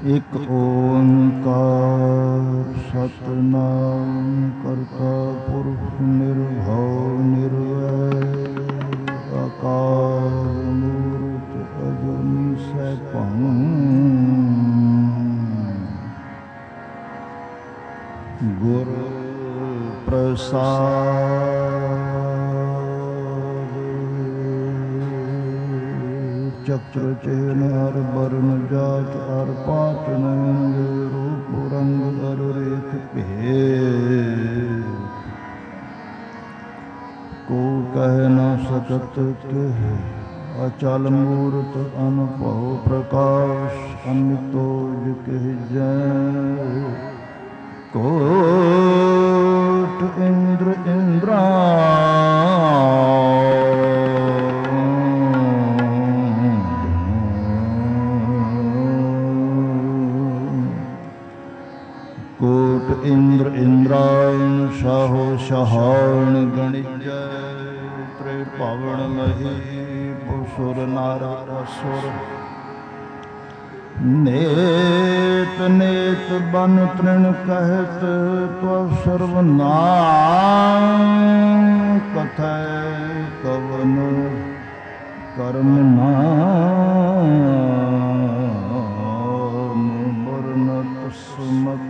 ਇਕ ਓੰਕਾਰ ਸਤਿਨਾਮ ਕਰਤਾ ਪੁਰਖ ਨਿਰਭਉ ਨਿਰਵੈਰ ਅਕਾਲ ਮੂਰਤ ਅਜੂਨੀ ਸੈਭੰ ਗੁਰ ਪ੍ਰਸਾਦ ਚਕ੍ਰ ਚੇਨ ਹਰ ਬਰਨ ਜਾਤ ਹਰ ਪਾਤ ਨਯਨ ਰੂਪ ਰੰਗ ਹਰ ਰੇਖ ਭੇਦ ਕੋ ਕਹਿ ਨ ਸਕਤ ਤਿਹ ਅਚਲ ਮੂਰਤ ਅਨੁਭਵ ਪ੍ਰਕਾਸ਼ ਅਮਿਤੋਜ ਕਹਿ ਕੋਟ ਇੰਦਰ ਇੰਦਰਾ ਕੋਟ ਇੰਦਰ ਇੰਦਰਾਇਣ ਸਾਹੋ ਸਹਾਣ ਗਣਿਜੈ ਤ੍ਰਿ ਭਵਨ ਮਹੀ ਸੁਰ ਨਰ ਅਸੁਰ ਨੇਤ ਨੇਤ ਬਨ ਤ੍ਰਿਣ ਕਹਿਤ ਤਵ ਸਰਵਨਾਮ ਕਥੈ ਕਵਨ ਕਰਮ ਨਾਮ ਵਰਨਤ ਸੁਮਤ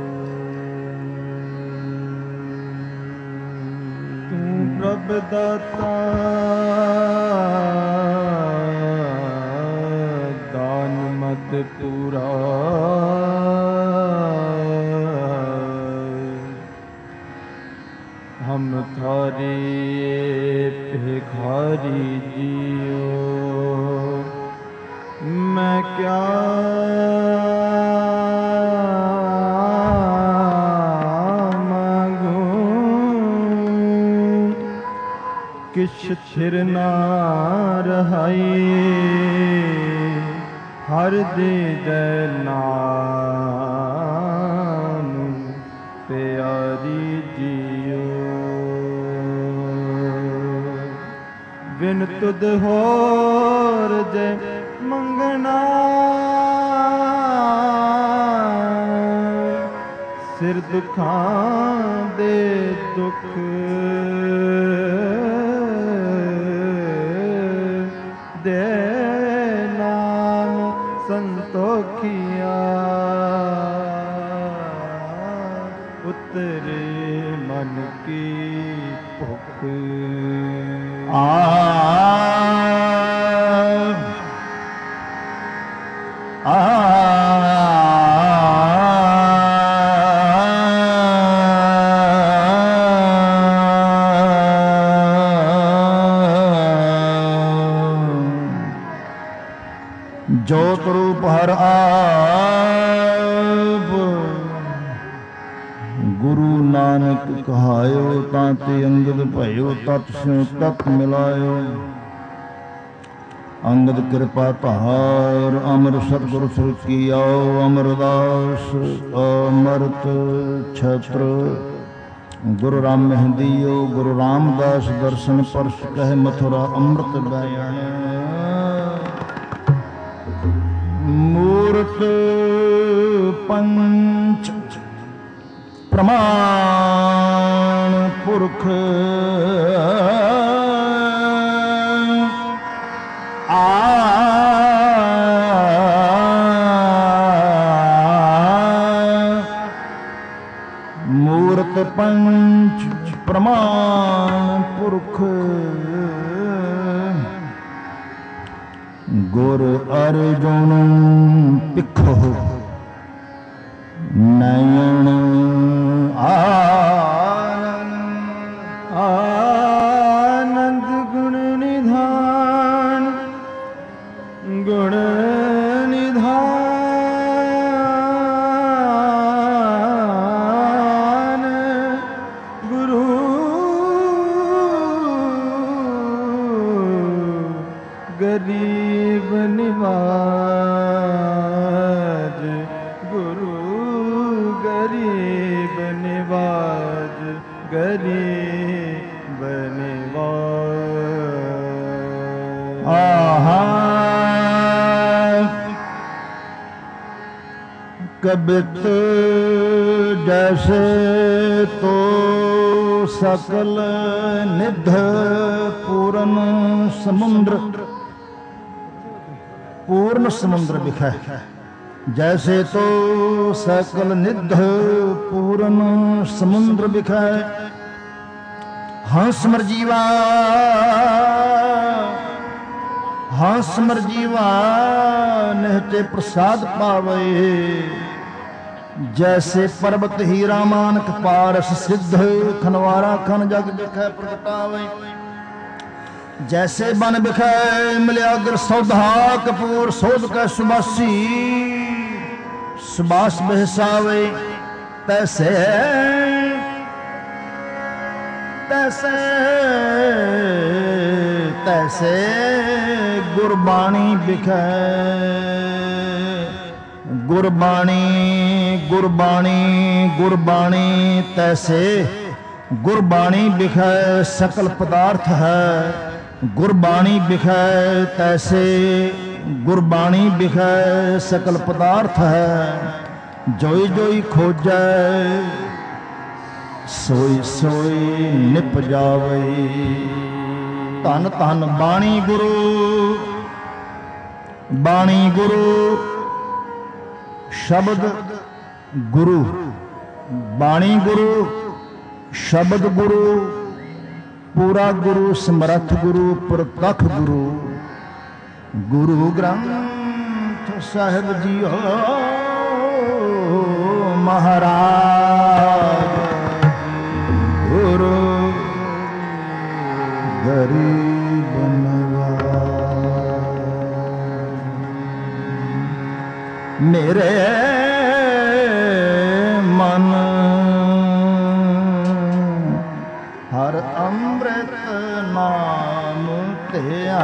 ਤੂੰ ਪ੍ਰਭ ਦਾਤਾ ਪੂਰਾ ਹਮ ਥਾਰੇ ਭਿਖਾਰੀ ਜੀਓ ਮੈਂ ਕਿਆ ਮਾਂਗੂ ਕਿਛ ਥਿਰ ਨਾ ਰਹਾਈ ਹਰ ਦੇ ਜੈ ਨਾਮ ਪਿਆਰੀ ਜੀਓ ਬਿਨ ਤੁਧ ਹੋਰ ਜੈ ਮੰਗਣਾ ਸਿਰ ਦੁਖਾਂ ਦੇ ਦੁਖ ਦੇ ਸੰਤੋਖੀਆ ਉਤਰੇ ਮਨ ਕੀ ਭੁਖ ਜੋਤ ਰੂਪ ਹਰ ਆਪ ਗੁਰੂ ਨਾਨਕ ਕਹਾਇਓ ਤਾਂ ਤੇ ਅੰਗਦ ਭਇਓ ਤਤ ਸਿਉ ਤਤ ਮਿਲਾਇਓ ਅੰਗਦ ਕਿਰਪਾ ਧਾਰ ਅਮਰ ਸਤਿਗੁਰ ਸਿਰ ਕੀ ਆਓ ਅਮਰਦਾਸ ਅਮਰਤ ਛਤਰ ਗੁਰੂ ਰਾਮ ਮਹਿੰਦੀਓ ਗੁਰੂ ਰਾਮਦਾਸ ਦਰਸ਼ਨ ਪਰਸ਼ ਕਹਿ ਮਥੁਰਾ ਅੰਮ੍ਰਿਤ ਬੈਣ ਮੂਰਤ ਪੰਚ ਪ੍ਰਮਾਣ ਪੁਰਖ ਮੂਰਤ ਪੰਚ ਪ੍ਰਮਾਣ ਪੁਰਖ ਗੁਰ ਅਰਜੁਨ ਪਿੱਖੋ ਨਯਨ ਆਨੰਦ ਗੁਣ ਨਿਧਾਨ ਗੁਣ ਨਿਧਾਨ ਗੁਰੂ ਗਰੀਬ ਨਿਵਾਜ ਗੁਰੂ ਗਰੀਬ ਨਿਵਾਜ ਗਰੀਬ ਨਿਵਾਜ कबित जैसे तो सकल निध पूर्ण समुद्र, पूर्ण समुद्र बिखै। जैसे तो सकल निध पूर्ण समुद्र बिखै। हंस मरजीवा, हंस मरजीवा निहते प्रसाद पावे। जैसे पर्वत हीरा मानक पारस सिद्ध खनवारा खन जग बिखै प्रगटावे। जैसे बन बिखै मलियागर सौधा कपूर सोध कै सुबासी सुबास बहसावे। तैसे तैसे तैसे गुरबाणी बिखै। गुरबाणी गुरबाणी गुरबाणी तैसे गुरबाणी बिखै सकल पदार्थ है। गुरबाणी बिखै तैसे गुरबाणी बिखै सकल पदार्थ है। जोई जोई खोजै सोई सोई निप जावे। धन धन बाणी गुरु, बाणी गुरु शब्द गुरु। बाणी गुरु शब्द गुरु पूरा गुरु समर्थ गुरु प्रतख गुरु। गुरु ग्रंथ साहिब जीओ महाराज। गुरु गरीब नवाज। मेरे मन हर अमृत नाम धिया।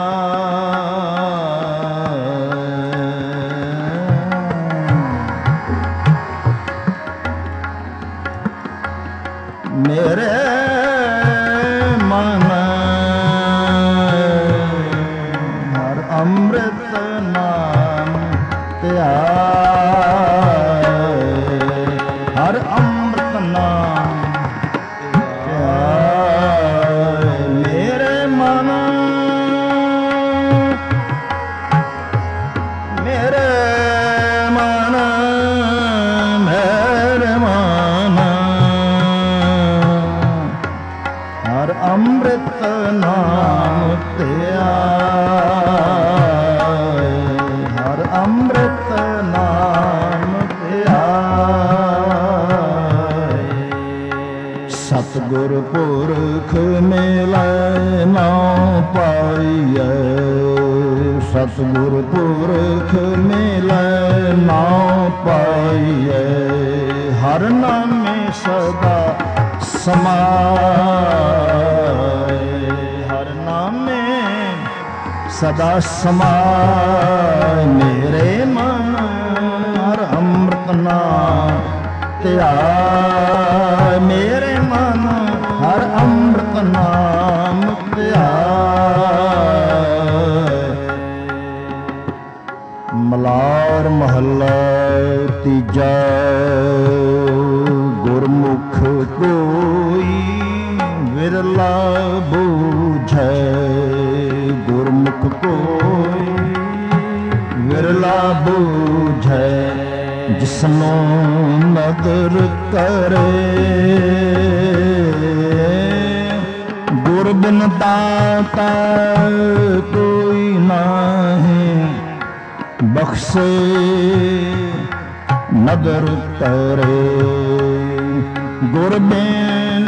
मेरे मन हर अमृत नाम धिया। हर अमृत नाम धिया। मेरे मन मेरे मन मेरे मन हर अमृत नाम धिया। हर अमृत नाम धिया। सतगुर पुरख मिलै नाम पाइयै। सतगुर पुरख मिलै नाम पाइयै। हर नामे सदा समाए। हर नामे सदा समाए। मेरे मन हर अमृत नाम धिया। मेरे मन हर अमृत नाम धिया। मलार महला तीजा। गुरमुख कोई विरला बूझै। गुरमुख कोई विरला बूझै। जिसनो नदर करे गुर बिन दाता कोई नाही। बख्शे नदर करे गुर बिन।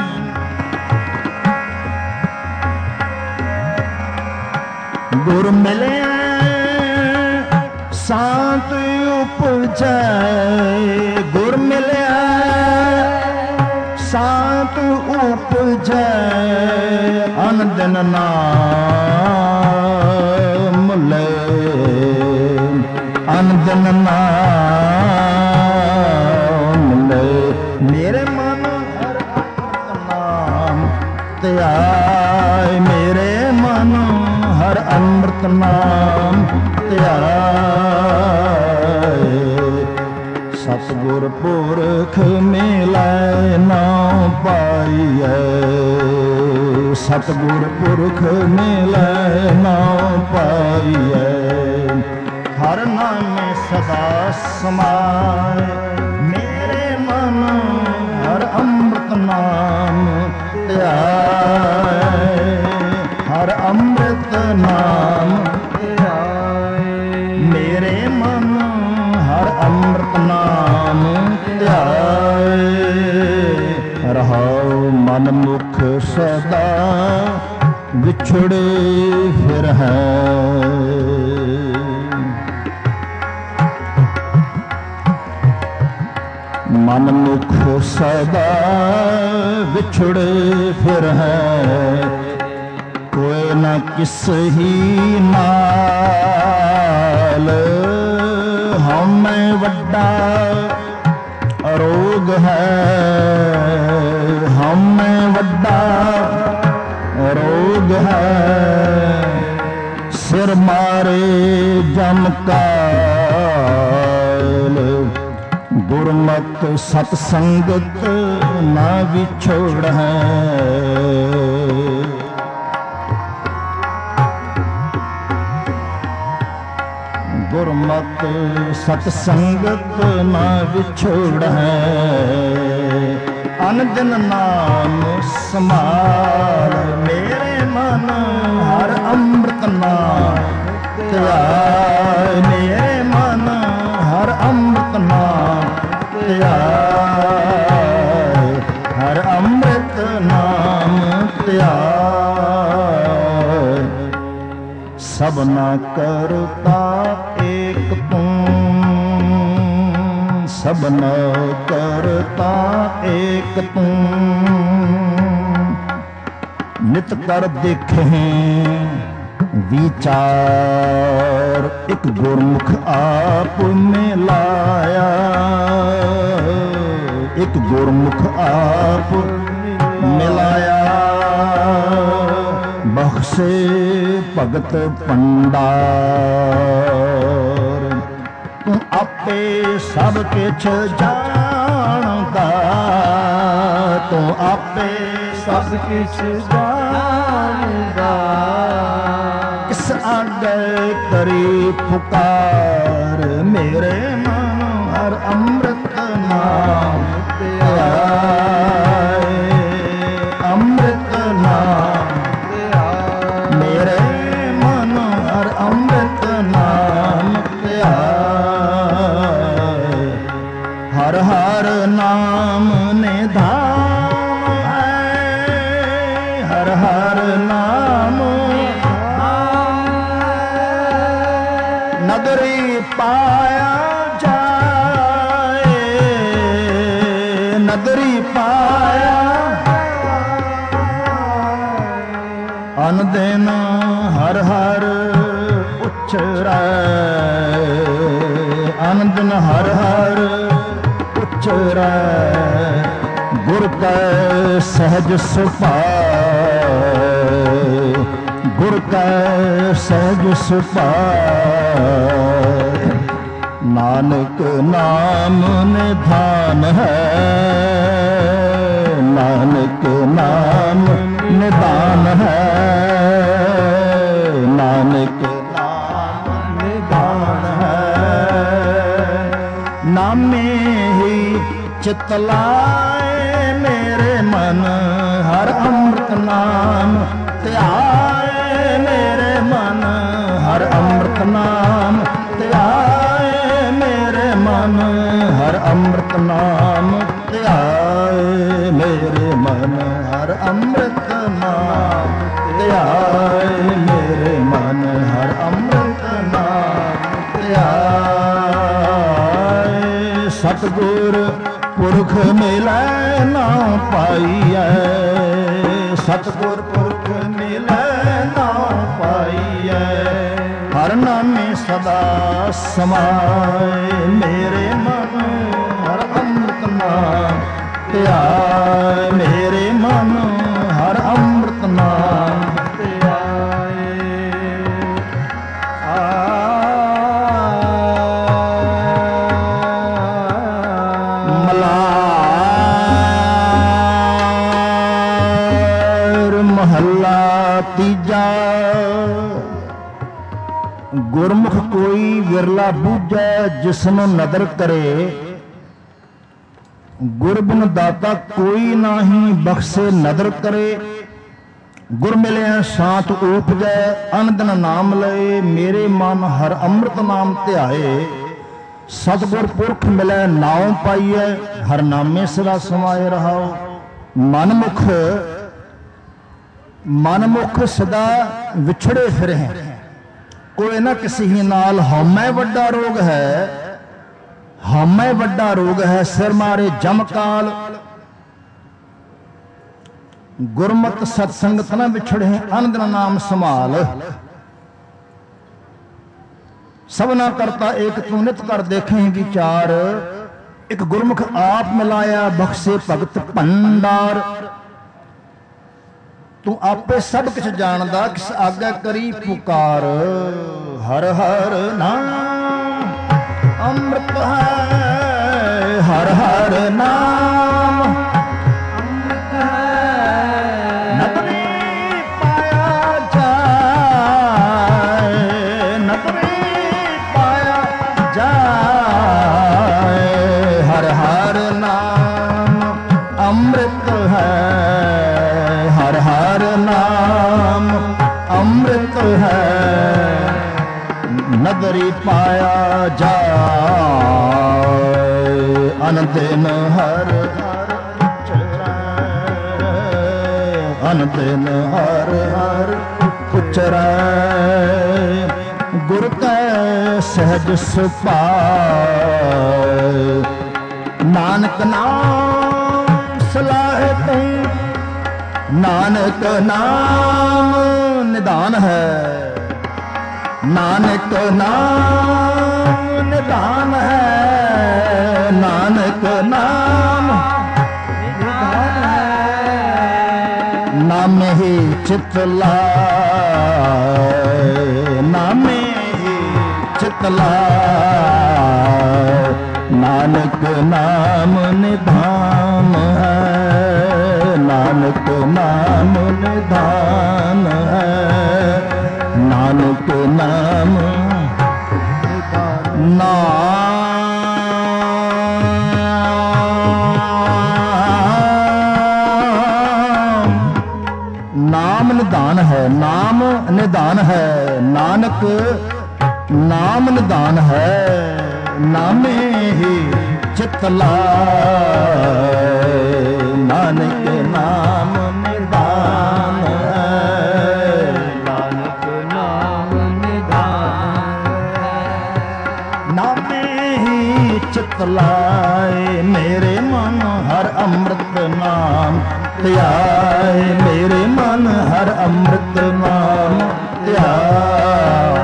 गुर मिले शांत उपजै। गुर मिले शांत उपजै। अन दिन नाम ले। अन दिन नाम ले। मेरे मन हर अमृत नाम धिया। मेरे मन हर अमृत नाम धिया। सतगुर पुरख मिलै नाम पाइयै। हर नामे सदा समाए मेरे मन हर अमृत नाम ध्याए। हर अमृत नाम ध्याए मेरे मन हर अमृत नाम ध्याए। रहाओ मन मुख सदा विछड़े फिर है। मन मुख सदा विछड़े फिर है। कोई न किस ही नाल हमें वड्डा रोग है। हमें वड्डा रोग है। सिर मारे जम काल गुरमत सतसंगत ना विछोड़ है। गुरमत सतसंगत ना विछोड़ है। अनदिन नाम समाल मेरे मन हर अमृत नाम ध्याए। मेरे मन हर अमृत नाम ध्याए। हर अमृत नाम ध्याए। सबना करता एक तू सबना करता एक तू। नित कर देखे विचार एक गुरमुख आप में लाया। एक गुरमुख आप मिलाया। बख्शे भगत भंडार तू आपे सब किछ जानदा। तू आपे सब किछ जानदा। किस आगे करी पुकार मेरे मन हर अमृत नाम ध्याए। अमृत नाम मेरे मन हर अमृत नाम ध्याए। हर हर नाम निधान है। हर हर नाम नगरी पाया जाए। नगरी पाया अनदिन हर हर उच्चरै। अनदिन हर हर उच्चरै। गुर कै सहज सुभाए। गुर कै सहज सुभाए। नानक नाम निधान है। नानक नाम निदान है। नानक नाम निदान है। नामे ही चित लाए मेरे मन हर अमृत नाम ध्याए। मेरे मन हर अमृत नाम ध्याए। मेरे मन हर अमृत नाम ध्याए। मेरे मन हर अमृत नाम ध्याए। मेरे मन हर अमृत नाम ध्याए। सतगुर पुरख मिलै ना पाइयै। सतगुर पुरख मिलै ना पाइयै। हर नामे सदा समाए मेरे मन हर अमृत नाम ध्याए। मेरे मन हर अमृत नाम ध्याए। मलार महला ਤੀਜਾ ਗੁਰਮੁਖ ਕੋਈ ਵਿਰਲਾ ਬੂਝੈ ਜਿਸਨੂੰ ਨਦਰ ਕਰੇ, ਗੁਰਬਿਨ ਦਾਤਾ ਕੋਈ ਨਾਹੀ ਬਖਸ਼ੇ ਨਦਰ ਕਰੇ। ਗੁਰ ਮਿਲਿਆ ਸ਼ਾਂਤ ਊਪਜੈ ਅਨੰਦਨ ਨਾਮ ਲਏ, ਮੇਰੇ ਮਨ ਹਰ ਅੰਮ੍ਰਿਤ ਨਾਮ ਧਿਆਏ। ਸਤਿਗੁਰ ਪੁਰਖ ਮਿਲੈ ਨਾਉ ਪਾਈਐ, ਹਰ ਨਾਮੇ ਸਦਾ ਸਮਾਏ ਰਹਾਓ। ਮਨਮੁਖ ਸਦਾ ਵਿਛੜੇ ਫਿਰੇ, ਕੋਈ ਨਾ ਕਿਸੇ ਹੀ ਨਾਲ। ਹਉਮੈ ਵੱਡਾ ਰੋਗ ਹੈ, ਹਉਮੈ ਵੱਡਾ ਰੋਗ ਹੈ, ਸਿਰ ਮਾਰੇ ਜਮਕਾਲ। ਗੁਰਮਤ ਸਤਸੰਗਤ ਨਾ ਵਿਛੜੇ, ਆਨੰਦ ਨਾਮ ਸੰਭਾਲ। ਸਭਨਾ ਕਰਤਾ ਏਕ ਤੂੰ ਨਿਤ ਕਰ ਦੇਖੇ ਵਿਚਾਰ। ਇੱਕ ਗੁਰਮੁਖ ਆਪ ਮਿਲਾਇਆ ਬਖਸ਼ੇ ਭਗਤ ਭੰਡਾਰ। ਤੂੰ ਆਪੇ ਸਭ ਕੁਛ ਜਾਣਦਾ, ਕਿਸ ਆਗਾ ਕਰੀ ਪੁਕਾਰ। ਹਰ ਹਰ ਨਾਮ ਅੰਮ੍ਰਿਤ ਹੈ, ਹਰ ਹਰ ਨਾਮ ਅੰਮ੍ਰਿਤ ਹੈ। ਨਤਨੀ ਪਾਇਆ ਜਾਏ, ਨਤਨੀ ਪਾਇਆ ਜਾਏ। ਹਰ ਹਰ ਨਾਮ ਅੰਮ੍ਰਿਤ ਹੈ, ਹਰ ਹਰ ਨਾਮ ਅੰਮ੍ਰਿਤ ਹੈ। ਨਦਰੀ ਪਾਇਆ ਜਾਏ, ਅਨੰਦਿਨ ਹਰ ਹਰ ਉਚਰੈ, ਅਨੰਦਿਨ ਹਰ ਹਰ ਉਚਰੈ। ਗੁਰ ਕੈ ਸਹਿਜ ਸੁਭਾਇ, ਨਾਨਕ ਨਾਮ ਸਲਾਹੇ ਤੈ। ਨਾਨਕ ਨਾਮ ਨਿਧਾਨ ਹੈ, ਨਾਨਕ ਨਾਮ ਨਿਧਾਨ ਹੈ। ਨਾਨਕ ਨਾਮ ਨਿਧਾਨ ਹੈ। ਨਾਮੇ ਹੀ ਚਿਤ ਲਾਏ, ਨਾਮੇ ਹੀ ਚਿਤ ਲਾਏ। ਨਾਨਕ ਨਾਮ ਨਿਧਾਨ ਹੈ, ਨਾਨਕ ਨਾਮ ਨਿਧਾਨ ਹੈ। ਨਾਨਕ ਨਾਮ ਨਾਮ ਨਿਧਾਨ ਹੈ, ਨਾਮ ਨਿਧਾਨ ਹੈ। ਨਾਨਕ ਨਾਮ ਨਿਧਾਨ ਹੈ, ਨਾਮੇ ਹੀ ਚਿਤ ਲਾਏ। ਨਾਨਕ ਨਾਮ ਨਿਧਾਨ ਹੈ, ਨਾਨਕ ਨਾਮ ਨਿਧਾਨ ਹੈ। ਨਾਮੇ ਹੀ ਚਿਤ ਲਾਏ, ਮੇਰੇ ਮਨ ਹਰ ਅੰਮ੍ਰਿਤ ਨਾਮ ਧਿਆਏ। ਮੇਰੇ ਮਨ ਹਰ ਅੰਮ੍ਰਿਤ ਨਾਮ ਧਿਆਏ।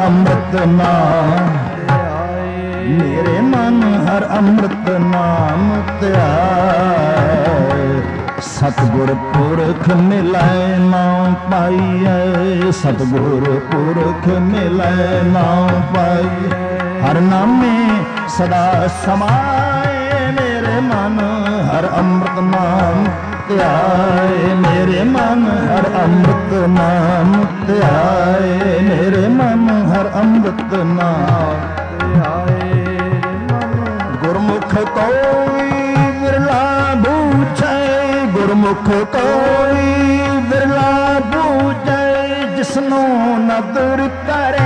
ਅੰਮ੍ਰਿਤ ਨਾਮ ਮੇਰੇ ਮਨ ਹਰ ਅੰਮ੍ਰਿਤ ਨਾਮ ਧਿਆਏ। ਸਤਿਗੁਰ ਪੁਰਖ ਮਿਲੈ ਨਾਮ ਪਾਈਐ, ਸਤਿਗੁਰ ਪੁਰਖ ਮਿਲੈ ਨਾਮ ਪਾਈਐ। ਹਰ ਨਾਮੇ ਸਦਾ ਸਮਾਏ ਮੇਰੇ ਮਨ ਹਰ ਅੰਮ੍ਰਿਤ ਨਾਮ ਧਿਆਏ। ਮੇਰੇ ਮਨ ਹਰ ਅੰਮ੍ਰਿਤ ਨਾਮ ਧਿਆਏ। ਮੇਰੇ ਮਨ ਹਰ ਅੰਮ੍ਰਿਤ ਨਾਮ ਧਿਆਏ। ਗੁਰਮੁਖ ਕੋਈ ਵਿਰਲਾ ਬੂਝੈ, ਗੁਰਮੁਖ ਕੋਈ ਵਿਰਲਾ ਬੂਝੈ ਜਿਸਨੂੰ ਨਦਰ ਕਰੇ।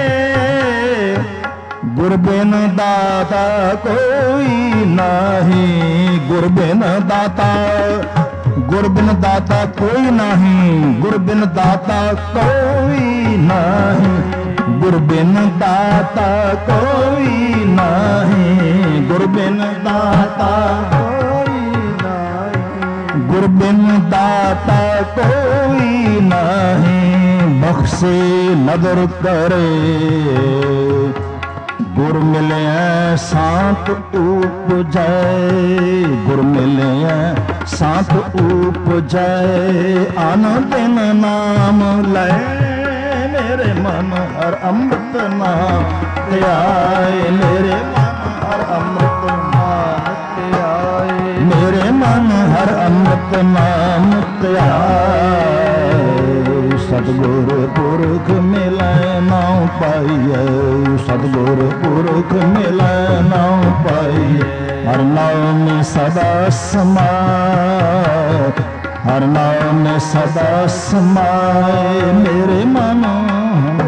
ਗੁਰ ਬਿਨ ਦਾਤਾ ਕੋਈ ਨਾਹੀ, ਗੁਰ ਬਿਨ ਦਾਤਾ, ਗੁਰ ਬਿਨ ਦਾਤਾ ਕੋਈ ਨਾਹੀ, ਗੁਰ ਬਿਨ ਦਾਤਾ ਕੋਈ ਨਾਹੀ, ਗੁਰ ਬਿਨ ਦਾਤਾ ਕੋਈ ਨਾਹੀ, ਗੁਰ ਬਿਨ ਦਾਤਾ ਕੋਈ ਨਾਹੀ, ਗੁਰ ਬਿਨ ਦਾਤਾ ਕੋਈ ਨਾਹੀ। ਬਖਸ਼ੇ ਨਦਰ ਕਰੇ ਗੁਰ ਮਿਲਿਆ ਸਾਤ ਉਪਜੈ, ਗੁਰ ਮਿਲਿਆ ਸਾਤ ਉਪਜੈ। ਅਨ ਦਿਨ ਨਾਮ ਲੈ ਮੇਰੇ ਮਨ ਹਰ ਅੰਮ੍ਰਿਤ ਨਾਮ ਧਿਆਏ। ਮੇਰੇ ਮਨ ਹਰ ਅੰਮ੍ਰਿਤ ਨਾਮ ਧਿਆਏ। ਮੇਰੇ ਮਨ ਹਰ ਅੰਮ੍ਰਿਤ ਨਾਮ ਧਿਆਏ। ਸਤਿਗੁਰ ਪੁਰਖ ਮਿਲੈ ਨਾਮ ਪਾਈਐ, ਸਤਿਗੁਰ ਪੁਰਖ ਮਿਲੈ ਨਾਮ ਪਾਈਐ। ਹਰ ਨਾਮ ਸਦਾ ਸਮਾਏ, ਹਰ ਨਾਮ ਸਦਾ ਸਮਾਏ। ਮੇਰੇ ਮਨ ਨਾਮ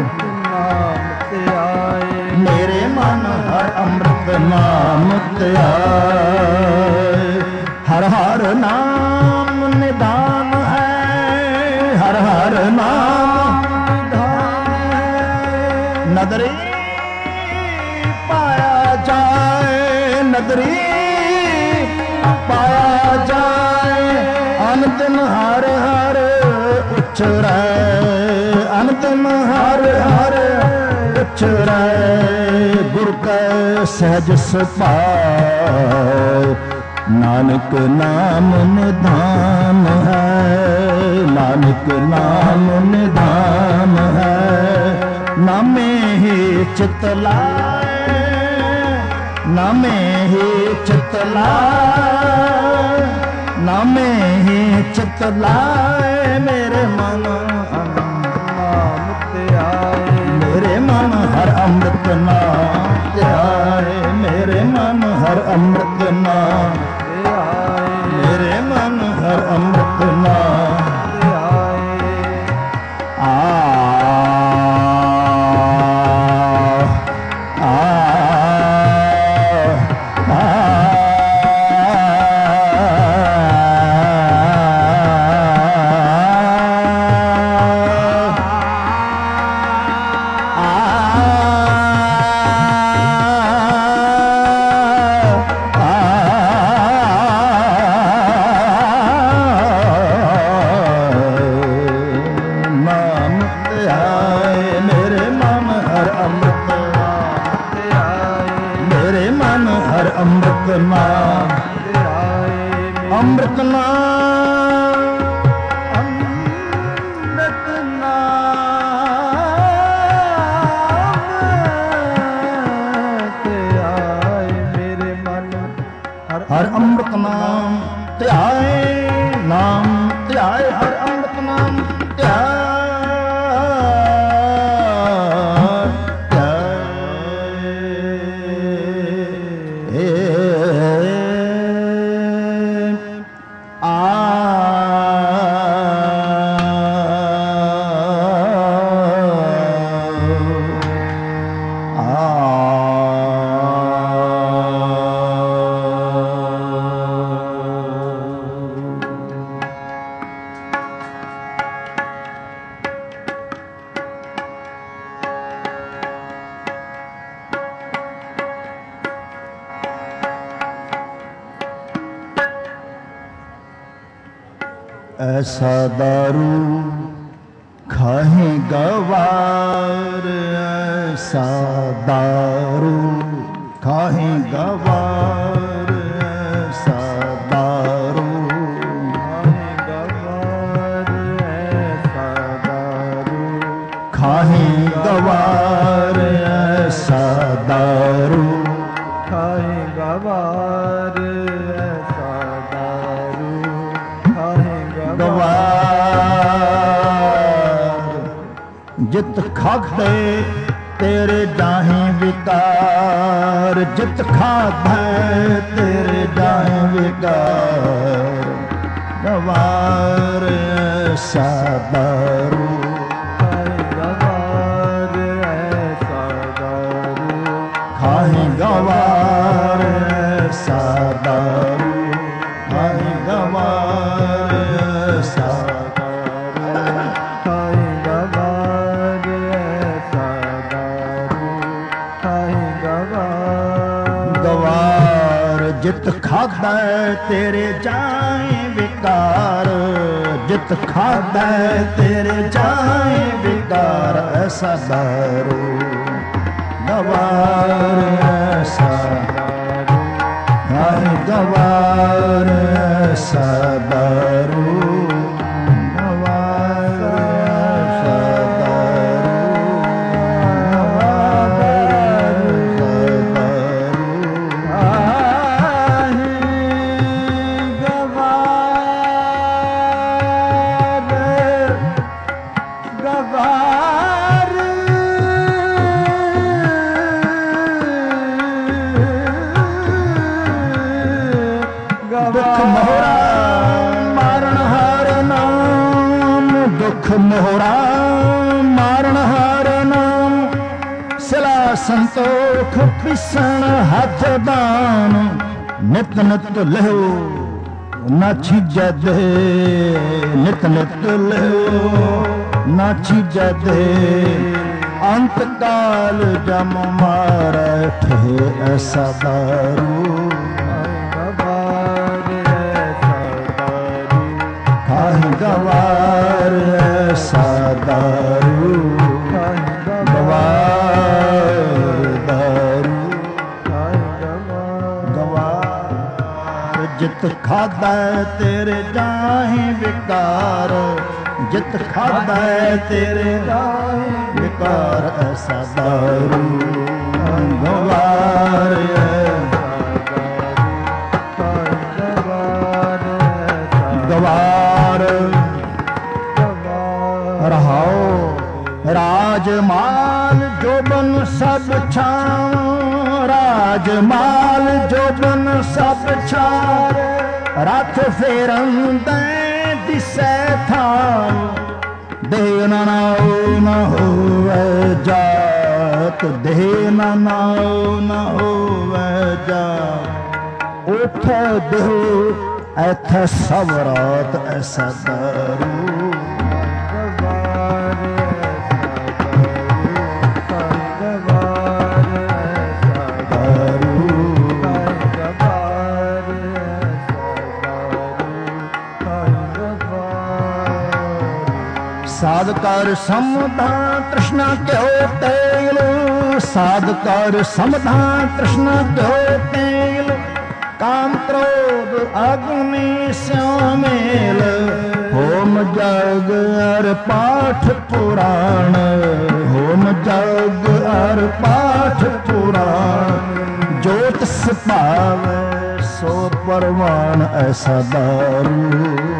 ਧਿਆਏ। ਮੇਰੇ ਮਨ ਹਰ ਅੰਮ੍ਰਿਤ ਨਾਮ ਧਿਆਏ। ਹਰ ਹਰ ਨਾਮ ਨਿਦਾਨ ਹੈ, ਹਰ ਹਰ ਨਾਮ ਨਿਦਾਨ ਹੈ। ਨਦਰੀ ਪਾਇਆ ਜਾਏ, ਨਦਰੀ ਪਾਇਆ ਜਾਏ। ਅਨੰਦਨ ਹਰ ਹਰ ਉਚਰੈ, ਅਨੰਦਨ ਹਰ ਹਰ ਉਚਰੈ। ਗੁਰ ਕੈ ਸਹਿਜ ਸੁਭਾਇ ਨਾਨਕ ਨਾਮ ਨਿਧਾਨ ਹੈ, ਨਾਨਕ ਨਾਮ ਨਿਧਾਨ ਹੈ। ਨਾਮੇ ਹੀ ਚਿਤ ਲਾਏ, ਨਾਮੇ ਹੀ ਚਿਤ ਲਾਏ, ਨਾਮੇ ਹੀ ਚਿਤ ਲਾਏ। ਮੇਰੇ ਮਨ ਨਾਮ ਧਿਆਏ। ਮੇਰੇ ਮਨ ਹਰ ਅੰਮ੍ਰਿਤ ਨਾਮ ਧਿਆਏ। ਮੇਰੇ ਮਨ ਹਰ ਅੰਮ੍ਰਿਤ ਨਾਮ ਧਿਆਏ। ਮੇਰੇ ਮਨ ਹਰ ਅੰਮ੍ਰਿਤ ਨਾਮ ਧਿਆਏ। ਅੰਮ੍ਰਿਤ ਨਾਮ, ਅੰਮ੍ਰਿਤ ਨਾਮ ਧਿਆਏ। ਮੇਰੇ ਮਨ ਹਰ ਅੰਮ੍ਰਿਤ ਨਾਮ ਧਿਆਏ, ਨਾਮ ਧਿਆਏ। ਹਰ ਅੰਮ੍ਰਿਤ ਨਾਮ ਧਿਆਏ। ਐਸਾ ਦਾਰੂ खाहे गवार ऐसा दारू, खाहे गवार ऐसा दारू, खाहे गवार ऐसा दारू, खाहे गवार ऐसा दारू, खाहे गवार जित खाधे तेरे जाहे विकार, जित खाधे तेरे जाहे विकार, गवार ऐसा दारू, खाहे गवार ऐसा दारू, खाहे गवार ऐसा दारू, खाहे गवार ऐसा दारू, खाहे गवार। गवार जित खाधै तेरे जाए विकार, जित खाधै तेरे जाए विकार, ऐसा दारू गवार ऐसा दारू, खाहे गवार ऐसा दारू, गवार ऐसा दारू, गवार ऐसा दारू, आहे गवार, गवार दुख मोहरा मारण हार नाम, दुख मोहरा मारण हार नाम, सिला संतोख पिसण हथ दान, नित नित लिहो ना छीजै दे, नित नित लिहो ना छीजै दे, अंत काल जम मारै ठे ऐसा दारू, खाहे गवार ऐसा दारू, गवार दारू, गवार जित खाधै तेरे जाहे विकार, जित खाधै तेरे जाहे विकार, ऐसा दारू गवार गवार रहाओ राजमाल जोबन सब छाव, राजमाल जोबन सब छाव, रथ फेरन दे दिसै थान, देह नाओ न होवै जात, देह नाओ न होवै जात, उठ देहो ऐथा सब रात ऐसा दारू, साध कर समधा तृष्णा क्यों तेल, साध कर समधा तृष्णा क्यों तेल, काम क्रोध अग्नि श्यामेल, होम जग अर पाठ पुराण, होम जग अर पाठ पुराण, जोत पावे सो परवान, ऐसा दारू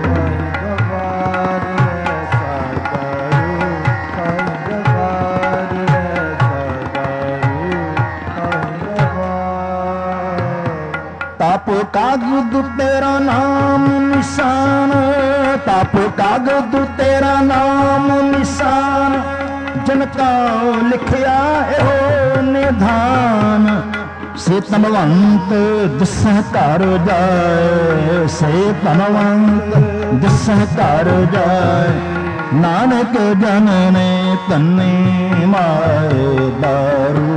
ताप कागद तेरा नाम निशान, ताप कागद तेरा नाम निशान, जिनका लिखिया हो निधान, से तनवंत दिसह कर जाए, से तनवंत दिसह कर जाए, नानक जन ने तन्ने माए दारू,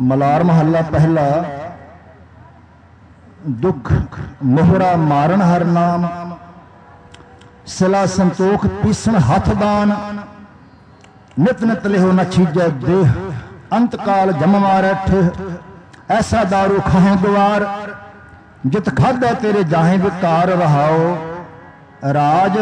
मलार महला पहला। दुख मोहरा मारन हर नाम, सिला संतोख पीसन हथ दान। नित नित लिहो न छीजै देह, अंत काल जम मारै ठेह। ऐसा दारू खाहे द्वार, जित खादा तेरे जाहे विकार। रहाओ राज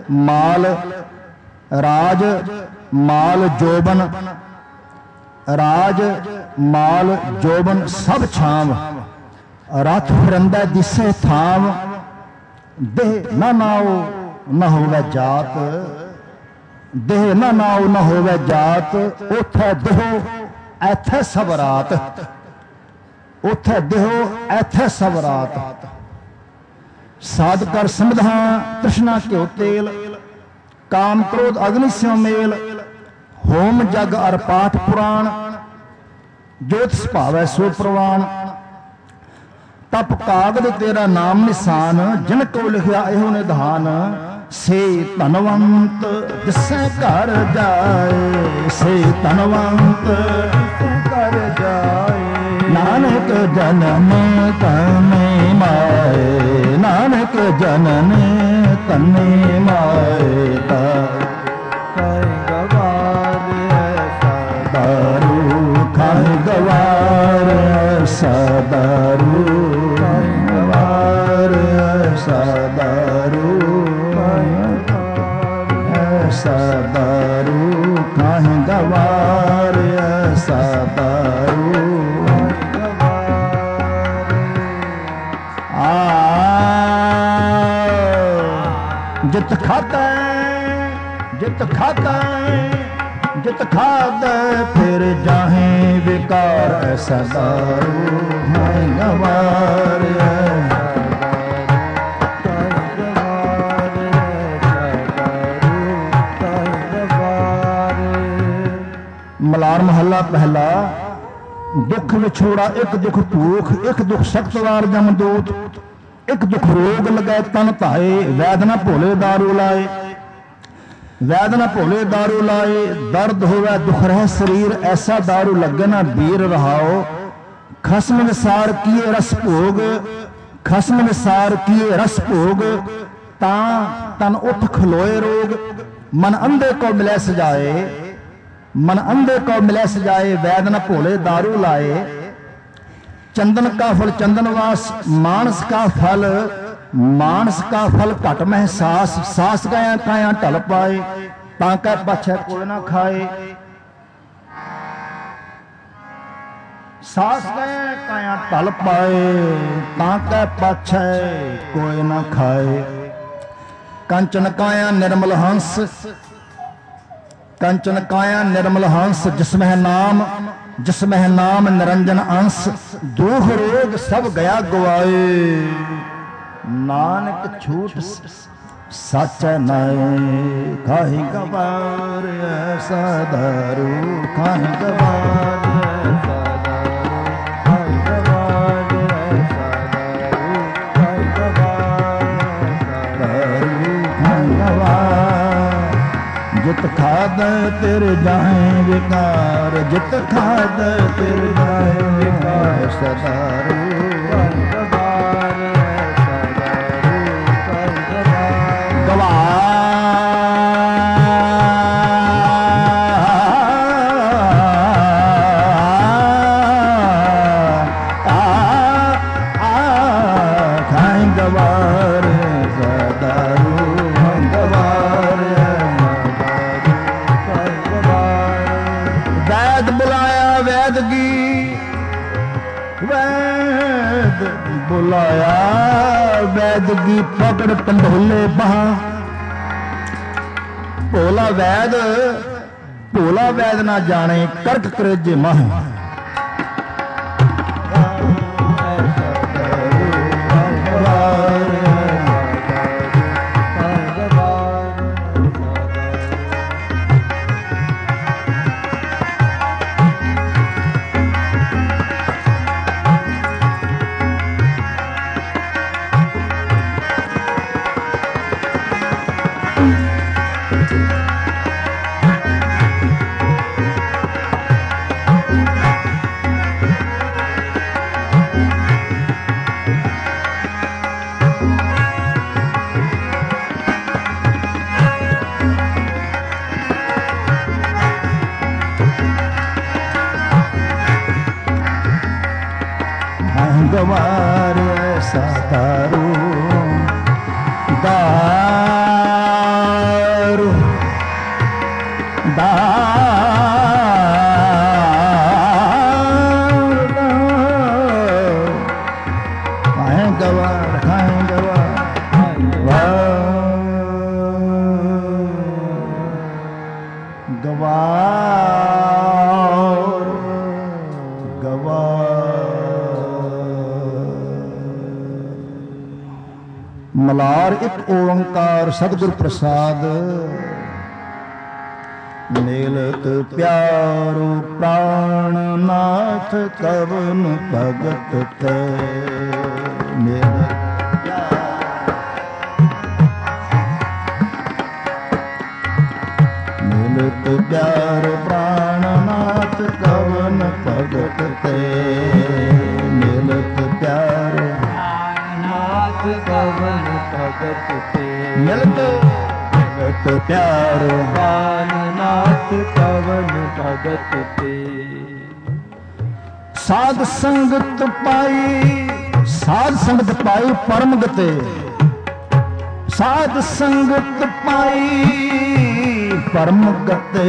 माल जोबन, राज माल जोबन सब छाम। रथ फिरंदा दिसे थाम, देह न नाओ न होवे जात। देह न नाओ न होवे जात, उथे देहो ऐथे सब रात। उथे देहो ऐथे सब रात। साध कर समधा तृष्णा क्यों तेल, काम क्रोध अग्नि स्यों मेल। होम जग अर पाठ पुराण, जोत सुभावै सो प्रवान। तप कागद तेरा नाम निशान, जिन को लिखिया एहो निधान। से धनवंत जिससे घर जाए, से धनवंत कर जाए। नानक जननी तने माए, नानक जननी तने माए। खाए गवार ऐसा दारू खाए गवार ऐसा दारू, गवार ऐसा दारू, ऐसा दारू खाए गवार ऐसा दारू। जित खाता जित खाता जित खाद फिर जाहे विकार। ऐसा दारू है गवार। मलार महला पहला। दुख विछोड़ा एक दुख भूख, एक दुख सख्तवार जमदूत। एक दुख रोग लगे तन धाए, वैद न भोले दारू लाए। वैद न भोले दारू लाए, दर्द होवे दुख रह शरीर। ऐसा दारू लगे ना वीर। रहाओ खसम विसार किए रस भोग, खसम विसार किए रस भोग। ता तन उठ खलोए रोग, मन अंधे को मिले सजाए। मन अंधे को मिले सजाए, वैद न भोले दारू लाए। चंदन का फल चंदनवास, मानस का फल मानस का फल घट में सास। सास गया काया ढल पाए, तांका पाछे कोई ना खाए। सास गया काया ढल पाए, तांका पाछे कोई ना खाए। कंचन काया निर्मल हंस, कंचन काया निर्मल हंस। जिसमें नाम जिसमें नाम निरंजन अंश। दुख रोग सब गया गवाए, नानक छूट सच नए। खाही गवार ऐसा दारू, खाही गवार ऐसा दारू, खाही गवार ऐसा दारू, खाही गवार ऐसा दारू, खाही गवार। जित खाद तिर जाए विकार, जित खाद तिर जाए विकार। सदारू बुलाया वैद की पकड़ कंडोले बहा। भोला वैद ना जाने करक करेजे माह। गवार ऐसा दारू दारू दारू खाएं गवार खाएं गवार गवार मलार एक ओंकार सतगुर प्रसाद नीलत प्यारो प्राणनाथ कवन भगत ते नीलत प्यारो प्राणनाथ कवन भगत ते नीलत प्यारो कवन भगत ते मिलत प्यार नाथ कवन भगत ते साध संगत पाई साध संगत पाई परम गते साध संगत पाई परम गते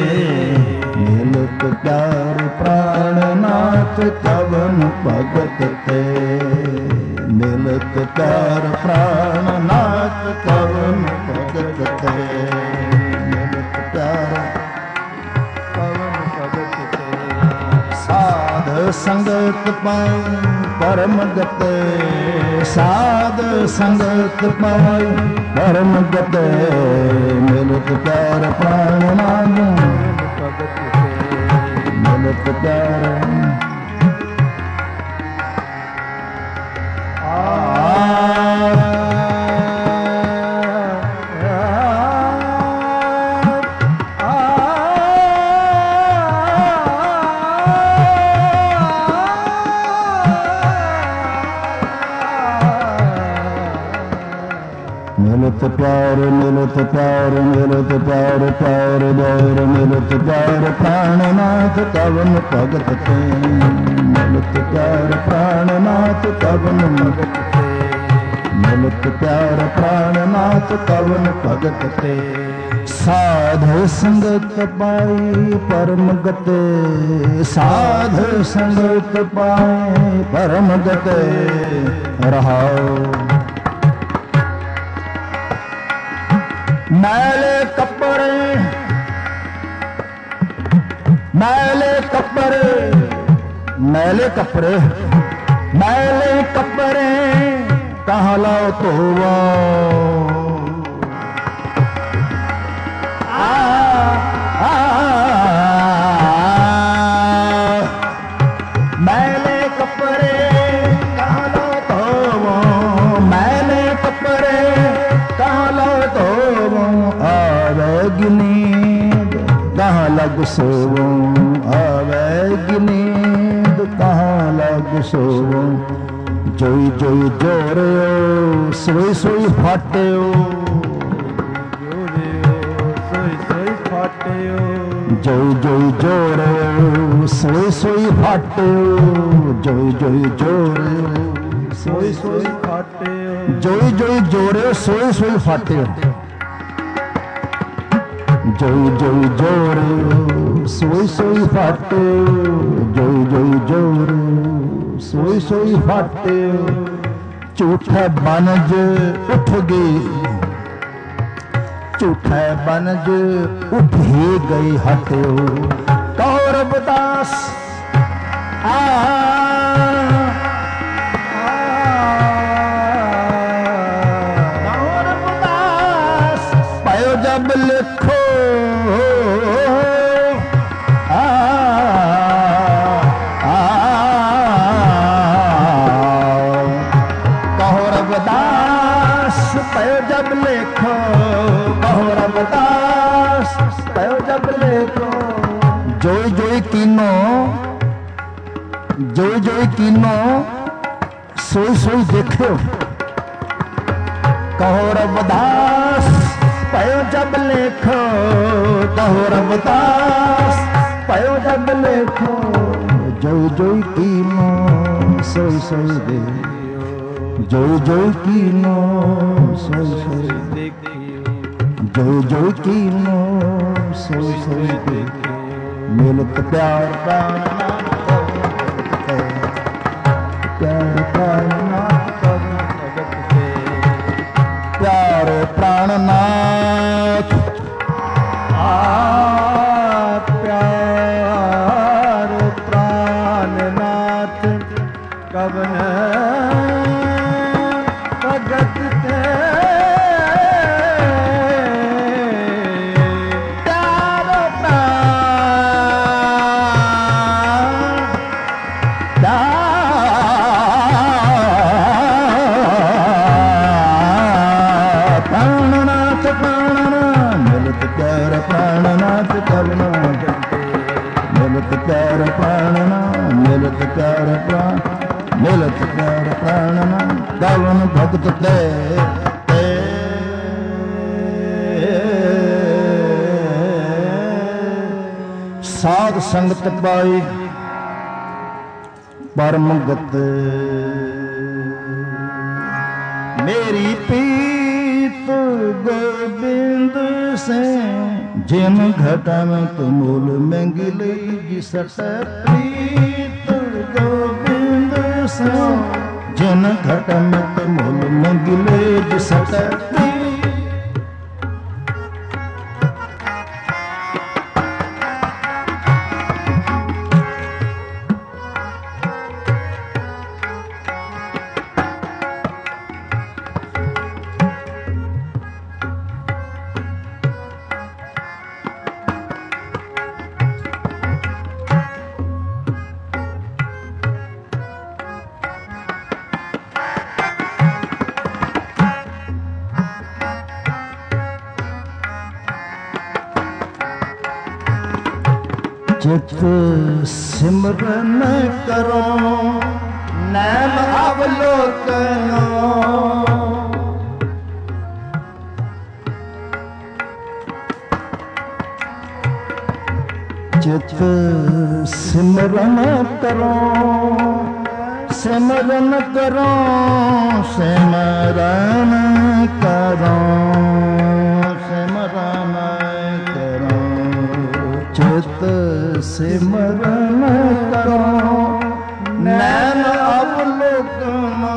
मिलत प्यार प्राणनाथ कवन भगत ते मिलत प्यार प्राणनाथ कवन भगत ते मिलत प्यार कवन भगत ते साध संगत पाई परम गते साध संगत पाई परम गते मिलत प्यार प्राणनाथ भगत ते मिलत प्यार मिलत प्यार मिलत प्यार मिलत प्यार प्यार दौर मिलत प्यार प्राणनाथ कवन भगत ते मिलत प्यार प्राणनाथ कवन भगत ते मिलत प्यार प्राणनाथ कवन भगत ते साध संगत पाई परम गते साध संगत पाई परम गते रहाओ मैले कपड़े मैले कपड़े मैले कपड़े मैले कपड़े कहाँ लाओ तो मैले कपड़े कहाँ लाओ तो मैले कपड़े कहाँ लाओ तो आवेगिनी कहाँ लग सोवो आवेगिनी कहाँ लग सोवो जोई जोई जोरे सोई सोई फाटे सोई सोई फाटे जोई जोई जोरे सोई सोई फाटे जोई जोई जोरे सोई सोई फाटे जोई जोई जोरे सोई सोई फाटे जोई जोई जोरे सोई सोई फाटे जोई जोई जोरे सोई सोई फाटे झूठे बनज उठ गई झूठे बनज उठ ही गई हटे कौरव दास कौरव दास पायो जब लिखो पयो जब लेखो कौरव दास पयो जब लेखो जोई जोई कीनो सोई सोई देखो कौरव दास पयो जब लेखो कौरव दास पयो जब लेखो जोई जोई कीनो सोई सोई देखियो, जो जो कीनो सोई सोई देखियो, जो जो कीनो सोई सोई देखियो, मिलत प्यार प्राण प्यार प्राणनाथ भगत के प्यार प्राणनाथ प्यार प्राणनाथ कवन भगत के प्राणनाथ करना मिलत प्यार प्राणना मिलत प्यार प्राण मिलत प्यार प्राणना गावन भगत ते साध संगत पाई परम गत मेरी पीत गोबिंद से जिन घटन तुमुल मंगिल जिसट प्रीत गोबिंद से जिन घटन तुमुल मंगिल जिसट चित सिमरन करो नैन अवलोकनो चित सिमरन करो सिमरन करो सिमरन करो सिमरन करो चित सिमरन करो नैन अवलोकनो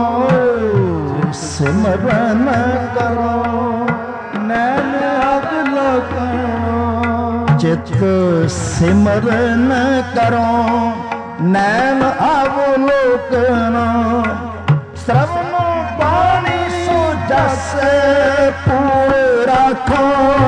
सिमरन करो नैन अवलोकनो चित सिमरन करो नैन अवलोकनो श्रवण पानी सो जस पूर राखो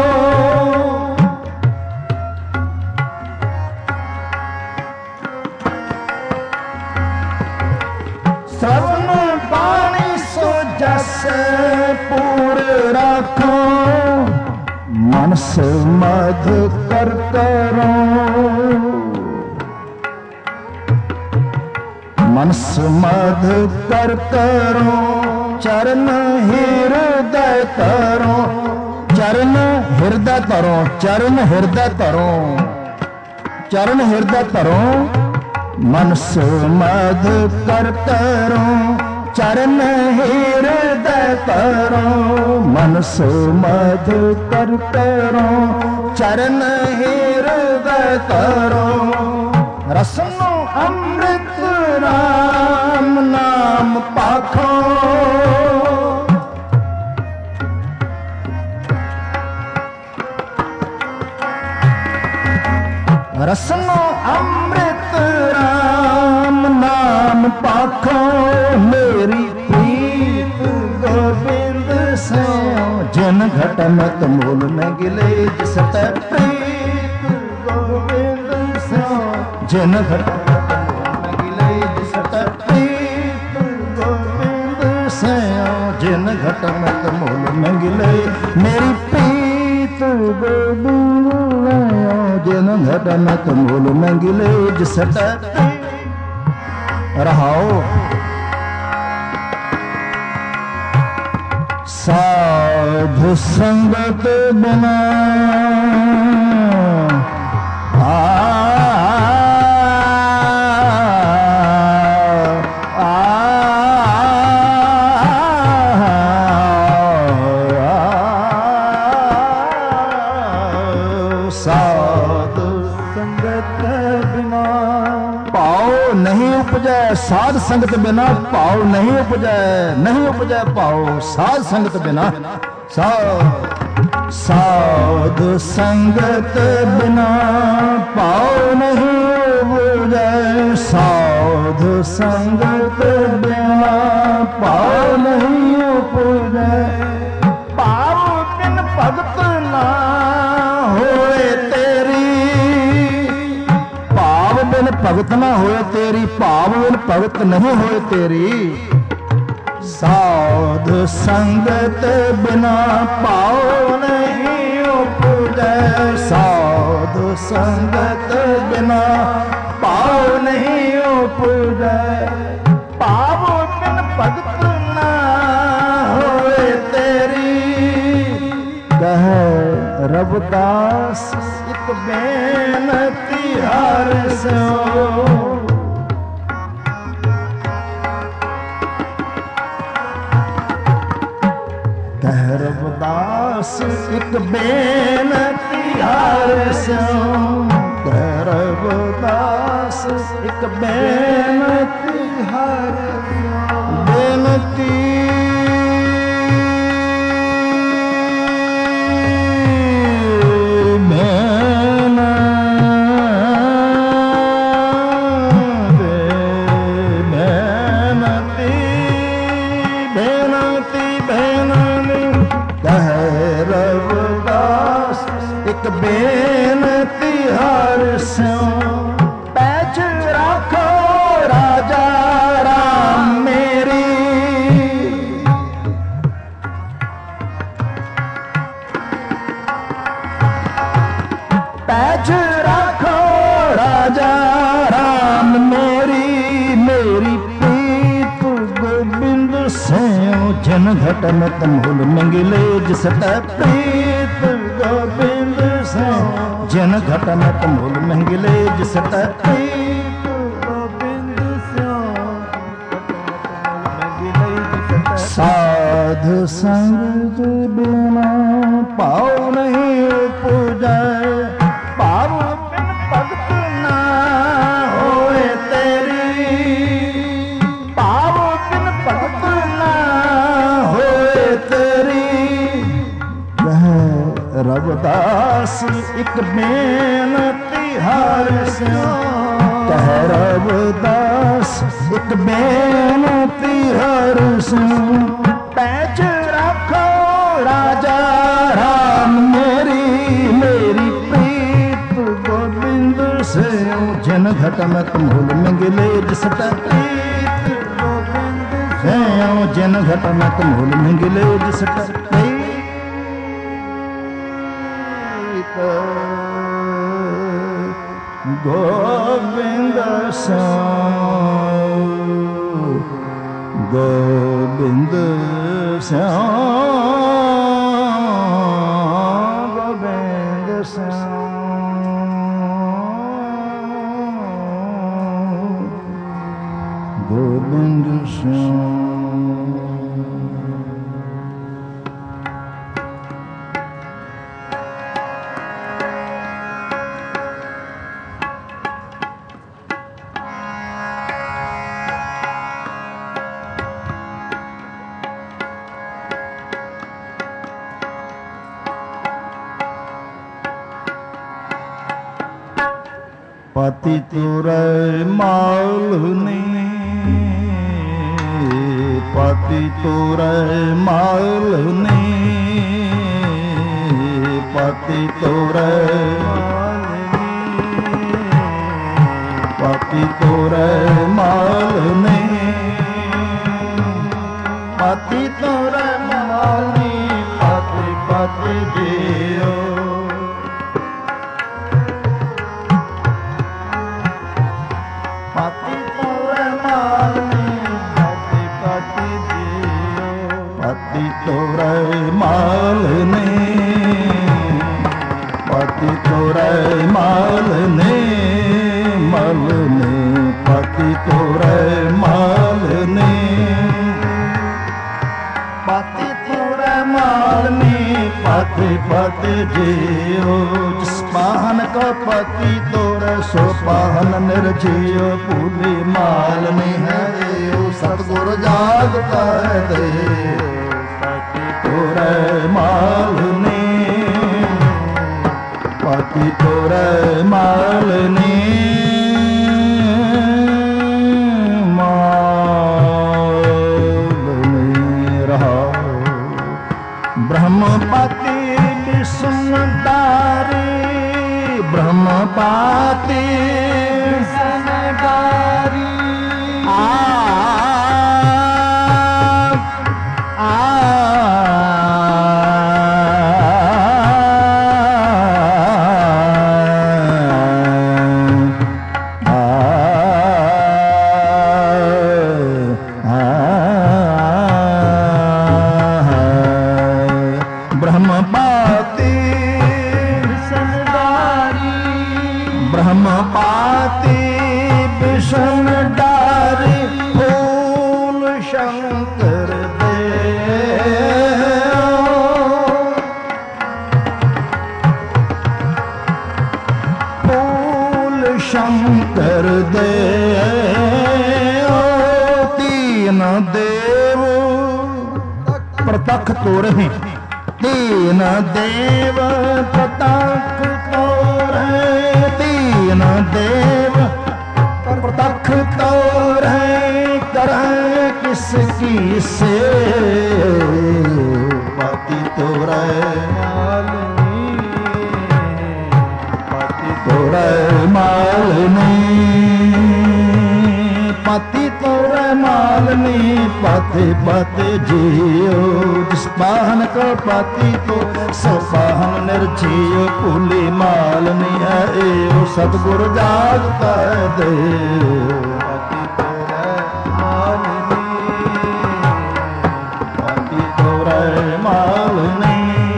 श्रवण पानी सो जस पूर राखो मनस मध कर करो मनस मध कर करो चरण हृदय तरो चरण हृदय तरो चरण हृदय तरो चरण हृदय तरो मनस मध कर करो चरण हृदय तरो मनस मध कर करो चरण हृदय तरो रसनो अमृत राम नाम पाखो रसनो अमृत राम नाम पाखो मेरी प्रीत गोविंद से जिन घटमत मूल में गिले जिसत प्रीत गोविंद से जिन घटमत मूल में गिले जिसत प्रीत गोविंद से जिन घटमत मूल में गिले मेरी प्रीत गोविंद जिन घटमत मूल में गिले जिसत रहाओ साधु संगत बिना ਸੰਗਤ ਬਿਨਾ ਭਾਉ ਨਹੀਂ ਉਪਜੈ ਸਾਧ ਸੰਗਤ ਬਿਨਾ ਭਾਉ ਨਹੀਂ ਉਪਜੈ ਭਾਉ ਸਾਧ ਸੰਗਤ ਬਿਨਾ ਸਾਧ ਸੰਗਤ ਬਿਨਾ ਭਾਉ ਨਹੀਂ ਉਪਜੈ ਸਾਧ ਸੰਗਤ ਬਿਨਾ ਭਾਉ ਨਹੀਂ ਉਪਜੈ ਭਾਵ ਬਿਨ ਭਗਤ ਨਾ ਹੋਏ ਤੇਰੀ ਭਾਵ ਬਿਨ ਭਗਤ ਨਾ ਹੋਏ ਤੇਰੀ ਭਾਵ ਬਿਨ ਭਗਤ ਨਹੀਂ ਹੋਏ ਤੇਰੀ ਸਾਧ ਸੰਗਤ ਬਿਨਾ ਭਾਉ ਨਹੀਂ ਉਪਜੈ ਸਾਧ ਸੰਗਤ ਬਿਨਾ ਭਾਉ ਨਹੀਂ ਉਪਜੈ ਭਾਵ ਬਿਨ ਭਗਤ ਨਾ ਹੋਏ ਤੇਰੀ ਕਹੈ ਰਵਿਦਾਸ ਇੱਕ ਬੇਨਤੀ ਹਰਿ ਸਿਉ ਕਹਿ ਰਵਿਦਾਸ ਇੱਕ ਬੇਨਤੀ ਹਰਿ ਸਿਉ ਕਹਿ ਰਵਿਦਾਸ ਇੱਕ ਬੇਨਤੀ ਹਰਿ ਸਿਉ ਬੇਨਤੀ ਬੇਨਤੀ ਹਰਿ ਸਿਉ ਪੈਜ ਰੱਖੋ ਰਾਜਾ ਰਾਮ ਮੇਰੀ ਪੈਜ ਰੱਖੋ ਰਾਜਾ ਰਾਮ ਮੇਰੀ ਮੇਰੀ ਪ੍ਰੀਤ ਗੋਬਿੰਦ ਸਿਉ ਜਨ ਘਟ ਮਤ ਮੁਲ ਮੰਗਲੇ ਜਿਸ ਤੈ ਪ੍ਰੀਤ ਗੋਬਿੰਦ ਜਨ ਘਟ ਮਤ ਮੁਲ ਮੰਗਲੇ ਜਿਸ ਤੈ ਪ੍ਰੀਤ ਗੋਬਿੰਦ ਸਿਉ ਸਾਧ ਸੰਗ ਬਿਨਾ ਭਾਉ ਨਹੀਂ ਉਪਜੈ ਭਾਵ ਬਿਨ ਭਗਤ ਨਾ ਹੋਏ ਤੇਰੀ ਭਾਵ ਬਿਨ ਭਗਤ ਨਾ ਹੋਏ ਤੇਰੀ ਕਹਿ ਰਵਿਦਾਸ ਇੱਕ ਬੇਨਤੀ ਹਰਿ ਸਿਉ ਕਹਿ ਰਵਿਦਾਸ ਇੱਕ ਬੇਨਤੀ ਹਰਿ ਸਿਉ ਪੈਜ ਰੱਖੋ ਰਾਜਾ ਰਾਮ ਮੇਰੀ ਮੇਰੀ ਪ੍ਰੀਤ ਗੋਬਿੰਦ ਸਿਉ ਜਨ ਘਟ ਮਤ ਮੁਲ ਮੰਗਲੇ ਜਿਸ ਤੈ ਪ੍ਰੀਤ ਗੋਬਿੰਦ ਸਿਉ ਜਨ ਘਟ ਮਤ ਮੁਲ ਮੰਗਲੇ ਜਿਸ ਤੈ ਗੋਬਿੰਦ ਸਿਉ ਗੋਬਿੰਦ ਸਿਉ ਗੋਬਿੰਦ ਸਿਉ ਗੋਬਿੰਦ ਸਿਉ ਪਤੀ ਤੁਰੈ ਮਾਲਨੀ ਪਤੀ ਤੁਰੈ ਮਾਲਨੀ ਪਤੀ ਤੁਰੈ ਪਤੀ ਤੁਰੈ ਮਾਲਨੀ ਪਤੀ ਤੁਰੈ ਮਾਲਨੀ ਪਤੀ ਪਤੀ ਜੀਓ ਪਤੀ ਤੋਰੇ ਮਾਲਨੀ ਪਤੀ ਪਤੀ ਜੀਓ ਪਤੀ ਤੋਰੇ ਮਾਲਨੀ ਪਤੀ ਤੋਰੇ ਮਾਲਨੀ ਮਲਨੀ ਪਤੀ ਤੋਰੇ तोरे सो पाहन निर्जीव भूली मालनी है एओ सतगुर जागता दे तोरे मालनी पाती तोरे मालनी ब्रह्मपाती विष्णुदारी ब्रह्मपाती विष्णुदारी ब्रह्मपाती विषम डारी फूल शंकर दे फूल शंकर दे तीन देव प्रतख तोरे तीन देव प्रतख तोरे तीन देव प्रतख तोरे करे किसकी से पाती तोरे मालनी पाती तोरे मालनी पाती तोरे मालनी पाते पाते जियो जिस पाहन को पाती तो सो पाहन निर्जियो भूली मालनी है एओ सतगुर जागता दे पाती तोरे मालनी पाती तोरे मालनी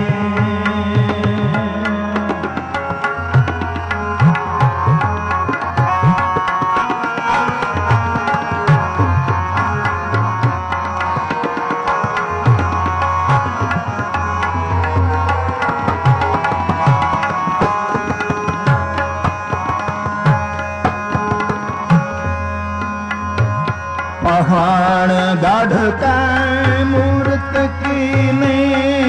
पहाड़ गढ़ का मूर्त की ने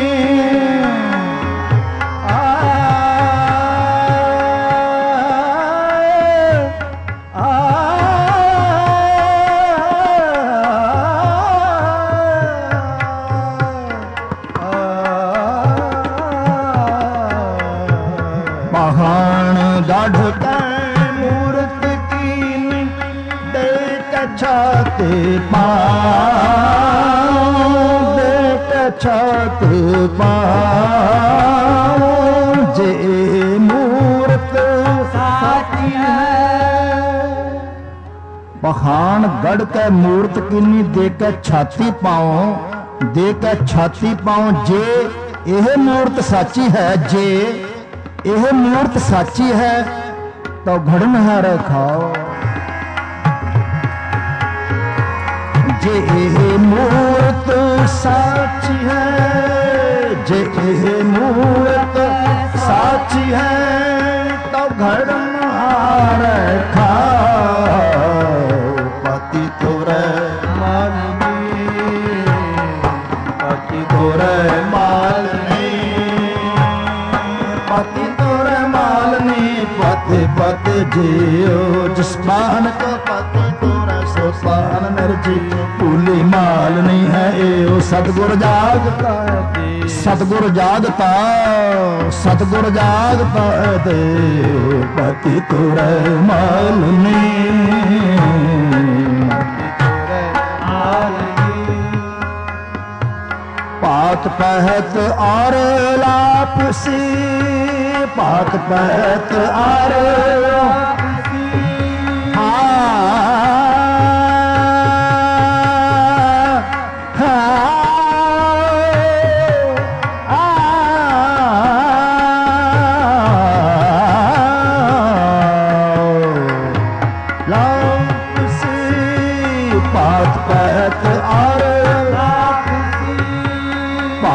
पहाड़ गढ़ का मूर्त की ने देख छाते पाँव देख छाते पाँव जे मूर्त साची है पहाड़ गढ़ के मूर्त किन्नी देख छाती पाओ देख छाती पाओ जे यह मूर्त साची है जे यह मूर्त साची है तो घड़न है रखाओ जे मूर्त साची है जे मूर्त साची है तो घर रखा पति तोरे मालनी पति तोरे मालनी पति तोरे मालनी पति पति जियो जिस पान को पति तोरे सो पान निर्जी भूली मालनी है एओ सतगुर जागता सतगुर जागता सतगुर जागता दे पति तोरे मालनी पात पहत और लापसी पात पहत और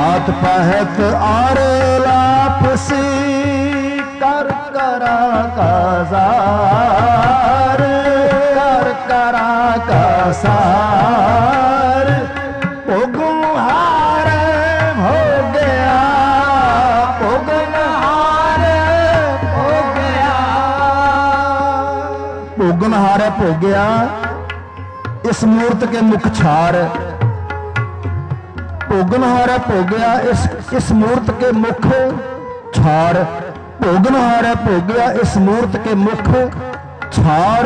पहत और लापसी कर करा सार कर करा का सार भोगनहार हो गया भोगनहार हो गया भोगनहार हो गया इस मूर्त के मुख छार भोगनहार हो गया इस मूर्त के मुख छार भोगनहार हो गया इस मूर्त के मुख छार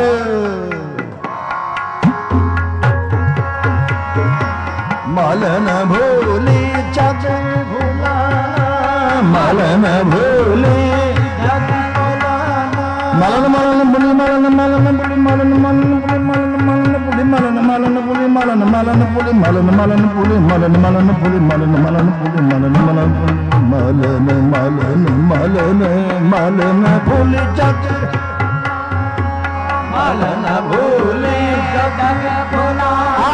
मलन भूली जग भुलाना मलन भूली जग भुलाना मलन मलन बुली मलन मलन बुली मलन मलन बुली मलन मलन बुली मलन मलन बुली मलन मलन बुली मलन मलन बुली मलन मलन बुली मलन मलन बुली मलन मलन मलन मलन मलन मलन भूली जग मलन भूली जग भुलाना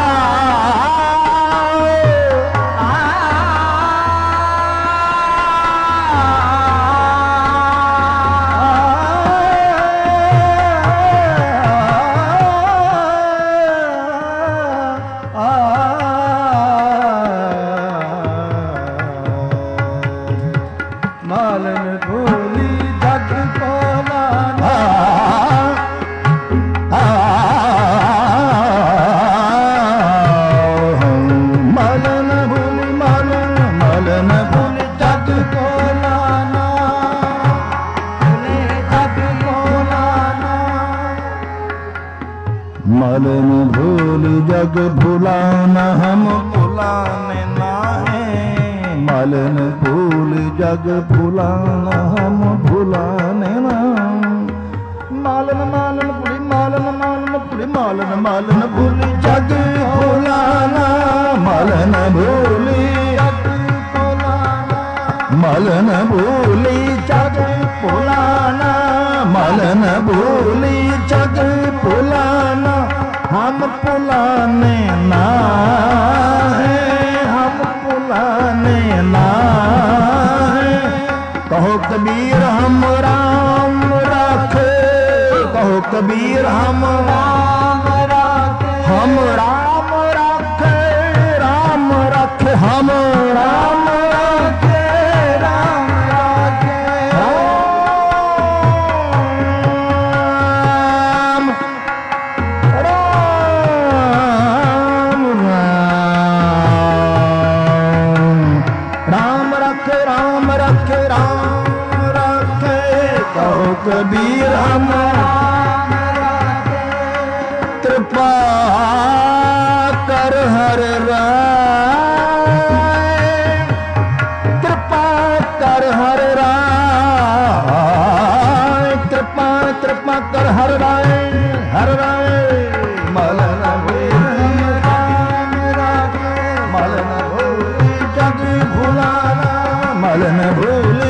मलन भूल जग भुलाना हम भुलाने नाहे मलन भूल जग भुलाना हम भुलाने ना मालन मालन पुरी मालन मालन पुरी मालन मालन भूल जग भुलाना मलन भूली जग भुलाना मलन भूली जग भुलाना मलन भूली जग भुलाना हम पुलाने ना है हम पुलाने ना है कहो कबीर हम राम राखे कहो कबीर हम राम राखे हम राम राखे राम राखे हम राम राखे राम राखे कबीर हम कृपा कर हर राय कृपा कर हर राय कृपा कृपा कर हर राय मलन मलन भूली जग भुलाना मलन भूली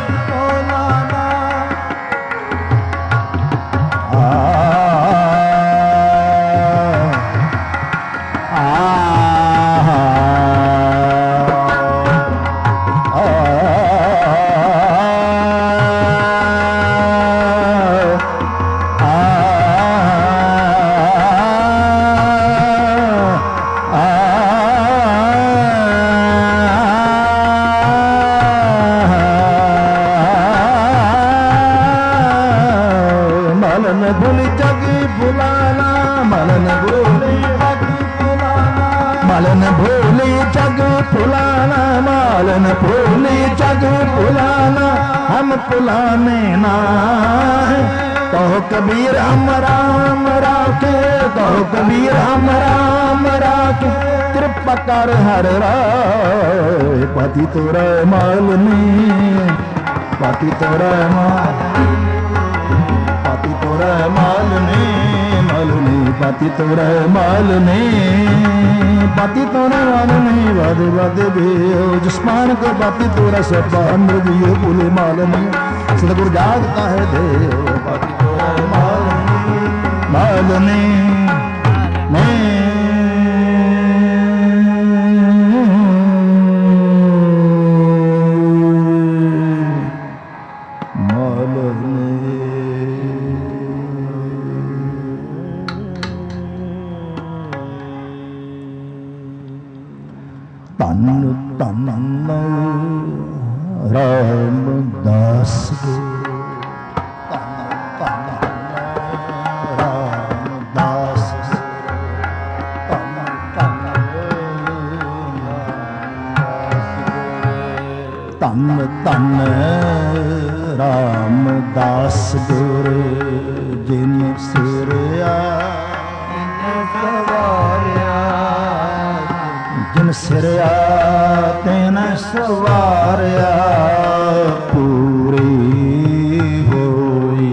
मालन भूली जग फुलाना मालन भूली जग फुलाना हम फुलाने ना कहो कबीर हम राम राखे कहो कबीर हम राम राखे कृपा कर हर राय पति तोरा मालनी पति तोरा पति तोरा मालनी मालनी पति तोरा मालनी पति तोरा मालनी वादे वादे बे जिस्मान को पति तोरा सब अमृत ये बोले मालनी सदगुरु जागता है देव पति तोरा मालनी मालनी मालनी ਧੰਨ ਧੰਨ ਰਾਮਦਾਸ ਗੁਰੂ ਧੰਨ ਧੰਨ ਰਾਮਦਾਸ ਧੰਨ ਧੰਨ ਧੰਨ ਧੰਨ ਰਾਮਦਾਸ ਗੁਰੂ ਜਿਨ ਸਿਰਿਆ ਜਿਨ ਸਿਰਿਆ ਤੈਨ ਸਵਾਰਿਆ ਪੂਰੀ ਹੋਈ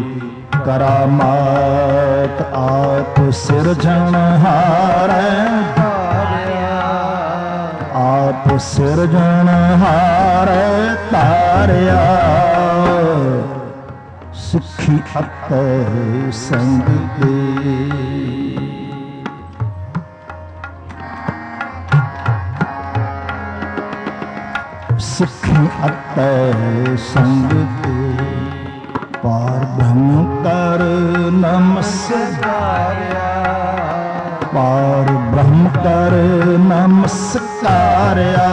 ਕਰਾਮਾਤ ਆਪ ਸਿਰਜਣਹਾਰੈ ਆਪ ਸਿਰਜਣਹਾਰੈ ਤਾਰਿਆ ਸਿੱਖੀ ਅਤੈ ਸੰਗ ਦੇ ਸਿੱਖੀ ਅਤੈ ਸੰਗ ਤੇ ਪਾਰ ਬ੍ਰਹਮ ਕਰ ਨਮਸਕਾਰਿਆ ਪਾਰ ਬ੍ਰਹਮ ਕਰ ਨਮਸਕਾਰਿਆ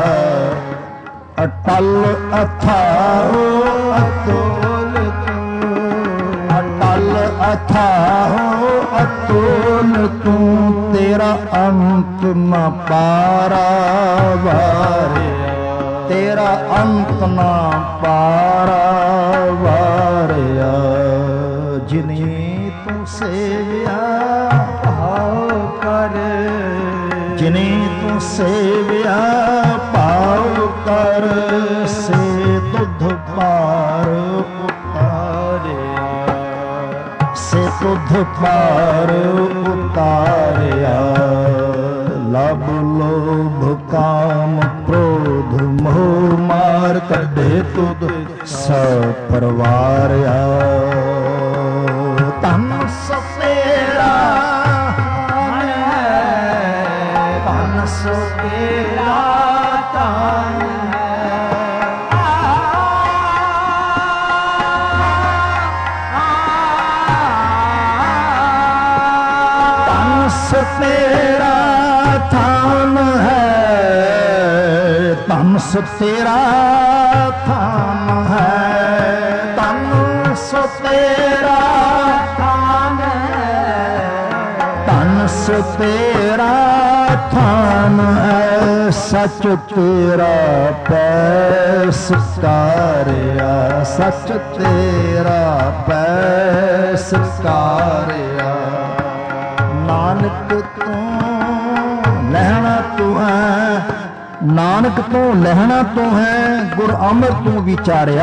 ਅਟਲ ਅਥਾਹੁ ਅਤੁਲ ਤੂੰ ਅਟਲ ਅਥਾਹੁ ਅਤੁਲ ਤੂੰ ਤੇਰਾ ਅੰਤ ਨ ਪਾਰਾਵਾਰ ਤੇਰਾ ਅੰਤ ਨਾ ਪਾਰਾਵਾਰਿਆ ਜਿਨੇ ਤੂੰ ਸੇਵਿਆ ਭਾਉ ਕਰ ਜਿਨੇ ਤੂੰ ਸੇਵਿਆ ਭਾਉ ਕਰ ਸੇ ਤੁਧ ਪਾਰ ਉਤਾਰਿਆ ਸੇ ਤੁਧ ਪਾਰ ਉਤਾਰਿਆ ਲਬ ਲੋਭ ਕਾਮ ਕ੍ਰੋਧ ਮੋਹ ਮਾਰ ਕੱਢੇ ਤੁਧ ਸਭ ਪਰਵਾਰਿਆ ਧੰਨ ਸੋ ਤੇਰਾ ਧੰਨ ਸੋ ਤੇਰਾ ਧੰਨ ਧੰਨ ਸੋ ਤੇਰਾ ਥਾਨ ਹੈ ਧੰਨ ਸੋ ਤੇਰਾ ਥਾਨ ਹੈ ਧੰਨ ਸੋ ਤੇਰਾ ਥਾਨ ਹੈ ਧੰਨ ਸੋ ਤੇਰਾ ਥਾਨ ਹੈ ਸੱਚ ਤੇਰਾ ਪੈ ਸਕਾਰਿਆ ਸੱਚ ਤੇਰਾ ਪੈ ਸਕਾਰਿਆ ਨਾਨਕ ਲਹਿਣਾ ਤੂੰ ਹੈ ਨਾਨਕ ਤੋਂ ਲਹਿਣਾ ਤੂੰ ਹੈ ਗੁਰ ਅਮਰ ਤੂੰ ਵਿਚਾਰਿਆ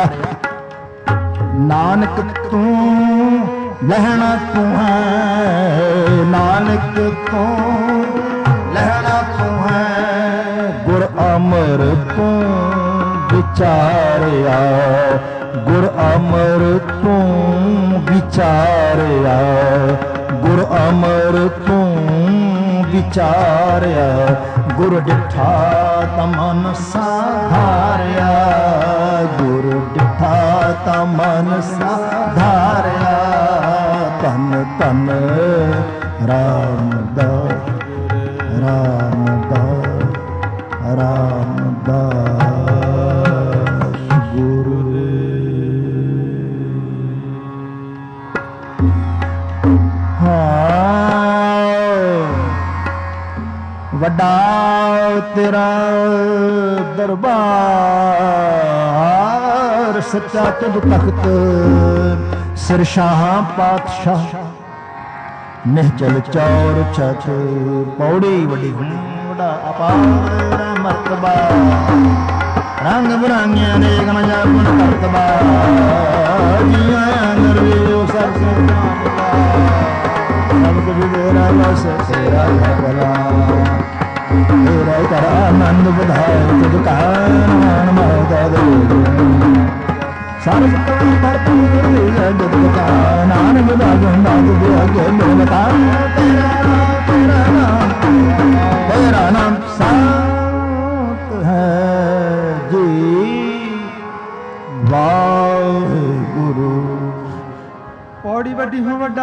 ਨਾਨਕ ਤੂੰ ਲਹਿਣਾ ਤੂੰ ਹੈ ਨਾਨਕ ਤੋਂ ਲਹਿਣਾ ਤੂੰ ਹੈ ਗੁਰ ਅਮਰ ਤੂੰ ਵਿਚਾਰਿਆ ਗੁਰ ਅਮਰ ਤੂੰ ਵਿਚਾਰਿਆ ਗੁਰ ਅਮਰ ਤੂੰ ਵਿਚਾਰਿਆ ਗੁਰ ਡਿਠਾ ਤਾਂ ਮਨ ਸਾਧਾਰਿਆ ਗੁਰ ਡਿਠਾ ਤਾਂ ਮਨ ਸਾਧਾਰਿਆ ਧੰਨ ਧੰਨ ਰਾਮਦਾਸ ਰਾਮਦਾਸ ਰਾਮਦਾਸ ਗੁਰੂ ਵੱਡਾ ਤੇਰਾ ਦਰਬਾਰ ਸੱਚਾ ਤੁਧ ਤਖਤ ਸਿਰ ਸ਼ਾਹ ਪਾਤਸ਼ਾਹ ਨਿਹਚਲ ਚੌਰ ਛਤ ਪੌੜੀ ਵੱਡੀ ਵੱਡਾ ਅਪਾਰ ਮਰਤਬਾ ਰੰਗ ਬਰਾਂਗਿਆਂ ਦੇ ਗਣ ਜਾਪਣ ਕਰਤਬਾ ਜੀਆਂ ਨਰਵਿਓ ਸਭ ਸੁਣਦਾ ਸਭ ਕੁਝ ਤੇਰਾ ਵਸ ਤੇਰਾ ਹੈ ਭਲਾ ਤੇਰਾ ਕਰ ਆਨੰਦ ਵਧਾਏ ਤੁਧ ਕਾ ਨਾਮ ਮਾਤਾ ਦੇ ਸਰਬ ਤੋਂ ਭਰਪੂਰ ਗੁਰੂ ਜਗਤ ਕਾ ਨਾਨਕ ਦਾਸ ਨਾਮ ਦੇ ਅਗੇ ਮੇਰਾ ਤੇਰਾ ਨਾਮ ਸਾਤ ਹੈ ਜੀ ਵਾਹਿਗੁਰੂ। ਪੌੜੀ ਵੱਡੀ ਹੋ ਵੱਡਾ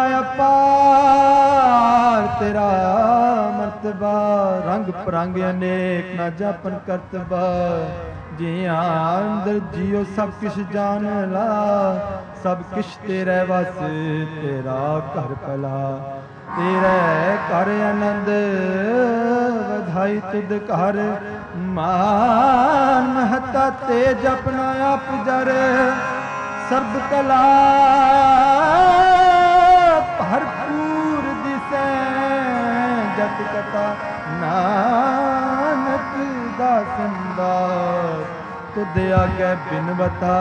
ਅਪਾਰ ਤੇਰਾ ਮਰਤਬਾ, ਰੰਗ ਪਰੰਗ ਅਨੇਕ ਨਾ ਜਾਪਨ ਕਰਤਬਾ। ਜਿਆਂ ਅੰਦਰ ਜਿਉ ਸਭ ਕਿਛ ਜਾਣ ਲਾ, ਸਭ ਕਿਛ ਤੇਰੇ ਵਸ ਤੇਰਾ ਘਰ ਭਲਾ। ਤੇਰੇ ਘਰ ਆਨੰਦ ਵਧਾਈ ਤੁਧ ਘਰ, ਮਾਨ ਮਹਤਾ ਤੇਜ ਆਪਣਾ ਆਪ ਜਰ। ਸਰਬ ਕਲਾ ਭਰਪੂਰ ਦਿਸੈ, ਜਤ ਕਥਾ ਨਾਨਕ ਦਾਸਨ ਦਾਸ। ਤੁਧ ਆਗੇ ਬਿਨਵਤਾ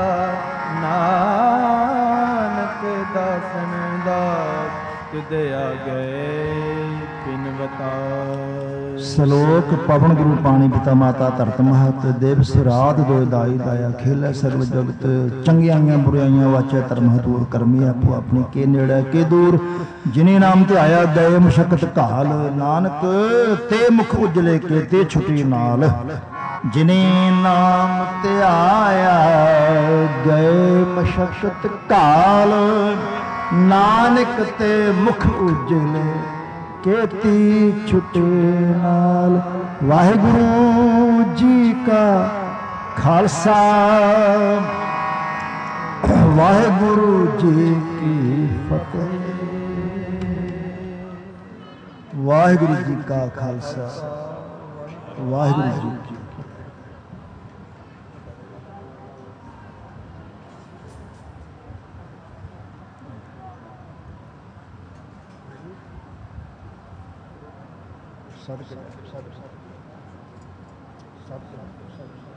ਨਾਨਕ ਦਾਸਨ ਦਾਸ, ਤੁਧ ਆਗੇ ਬਿਨਵਤਾ। ਸ਼ਲੋਕ ਪਵਨ ਗੁਰੂ ਪਾਣੀ ਪਿਤਾ ਮਾਤਾ ਧਰਤ ਮਹਤ, ਦੇਵ ਸਿਰਾਦ ਦੋਇ ਦਾਈ ਦਾਇਆ। ਖੇਲੇ ਸਰਬ ਜਗਤ ਚੰਗੀਆਂ ਬੁਰਾਈਆਂ ਵਾਚੈ ਧਰਮ ਹਤੂਰ, ਕਰਮੀ ਆਪੋ ਆਪਣੇ ਕੇ ਨੇੜੇ ਕੇ ਦੂਰ। ਜਿਨੇ ਨਾਮ ਤੇ ਆਇਆ ਗਏ ਮੁਸ਼ਕਤ ਘਾਲ, ਨਾਨਕ ਤੇ ਮੁਖ ਉਜਲੇ ਕੇ ਤੇ ਛੁਟੀ ਨਾਲ। ਜਿਨੇ ਨਾਮ ਤੇ ਆਇਆ ਗਏ ਮੁਸ਼ਕਤ ਘਾਲ, ਨਾਨਕ ਤੇ ਮੁਖ ਉਜਲੇ केती छुटे नाल। वाहिगुरु जी का खालसा, वाहिगुरु जी की फतेह। वाहिगुरु जी का खालसा, वाहिगुरु जी की सद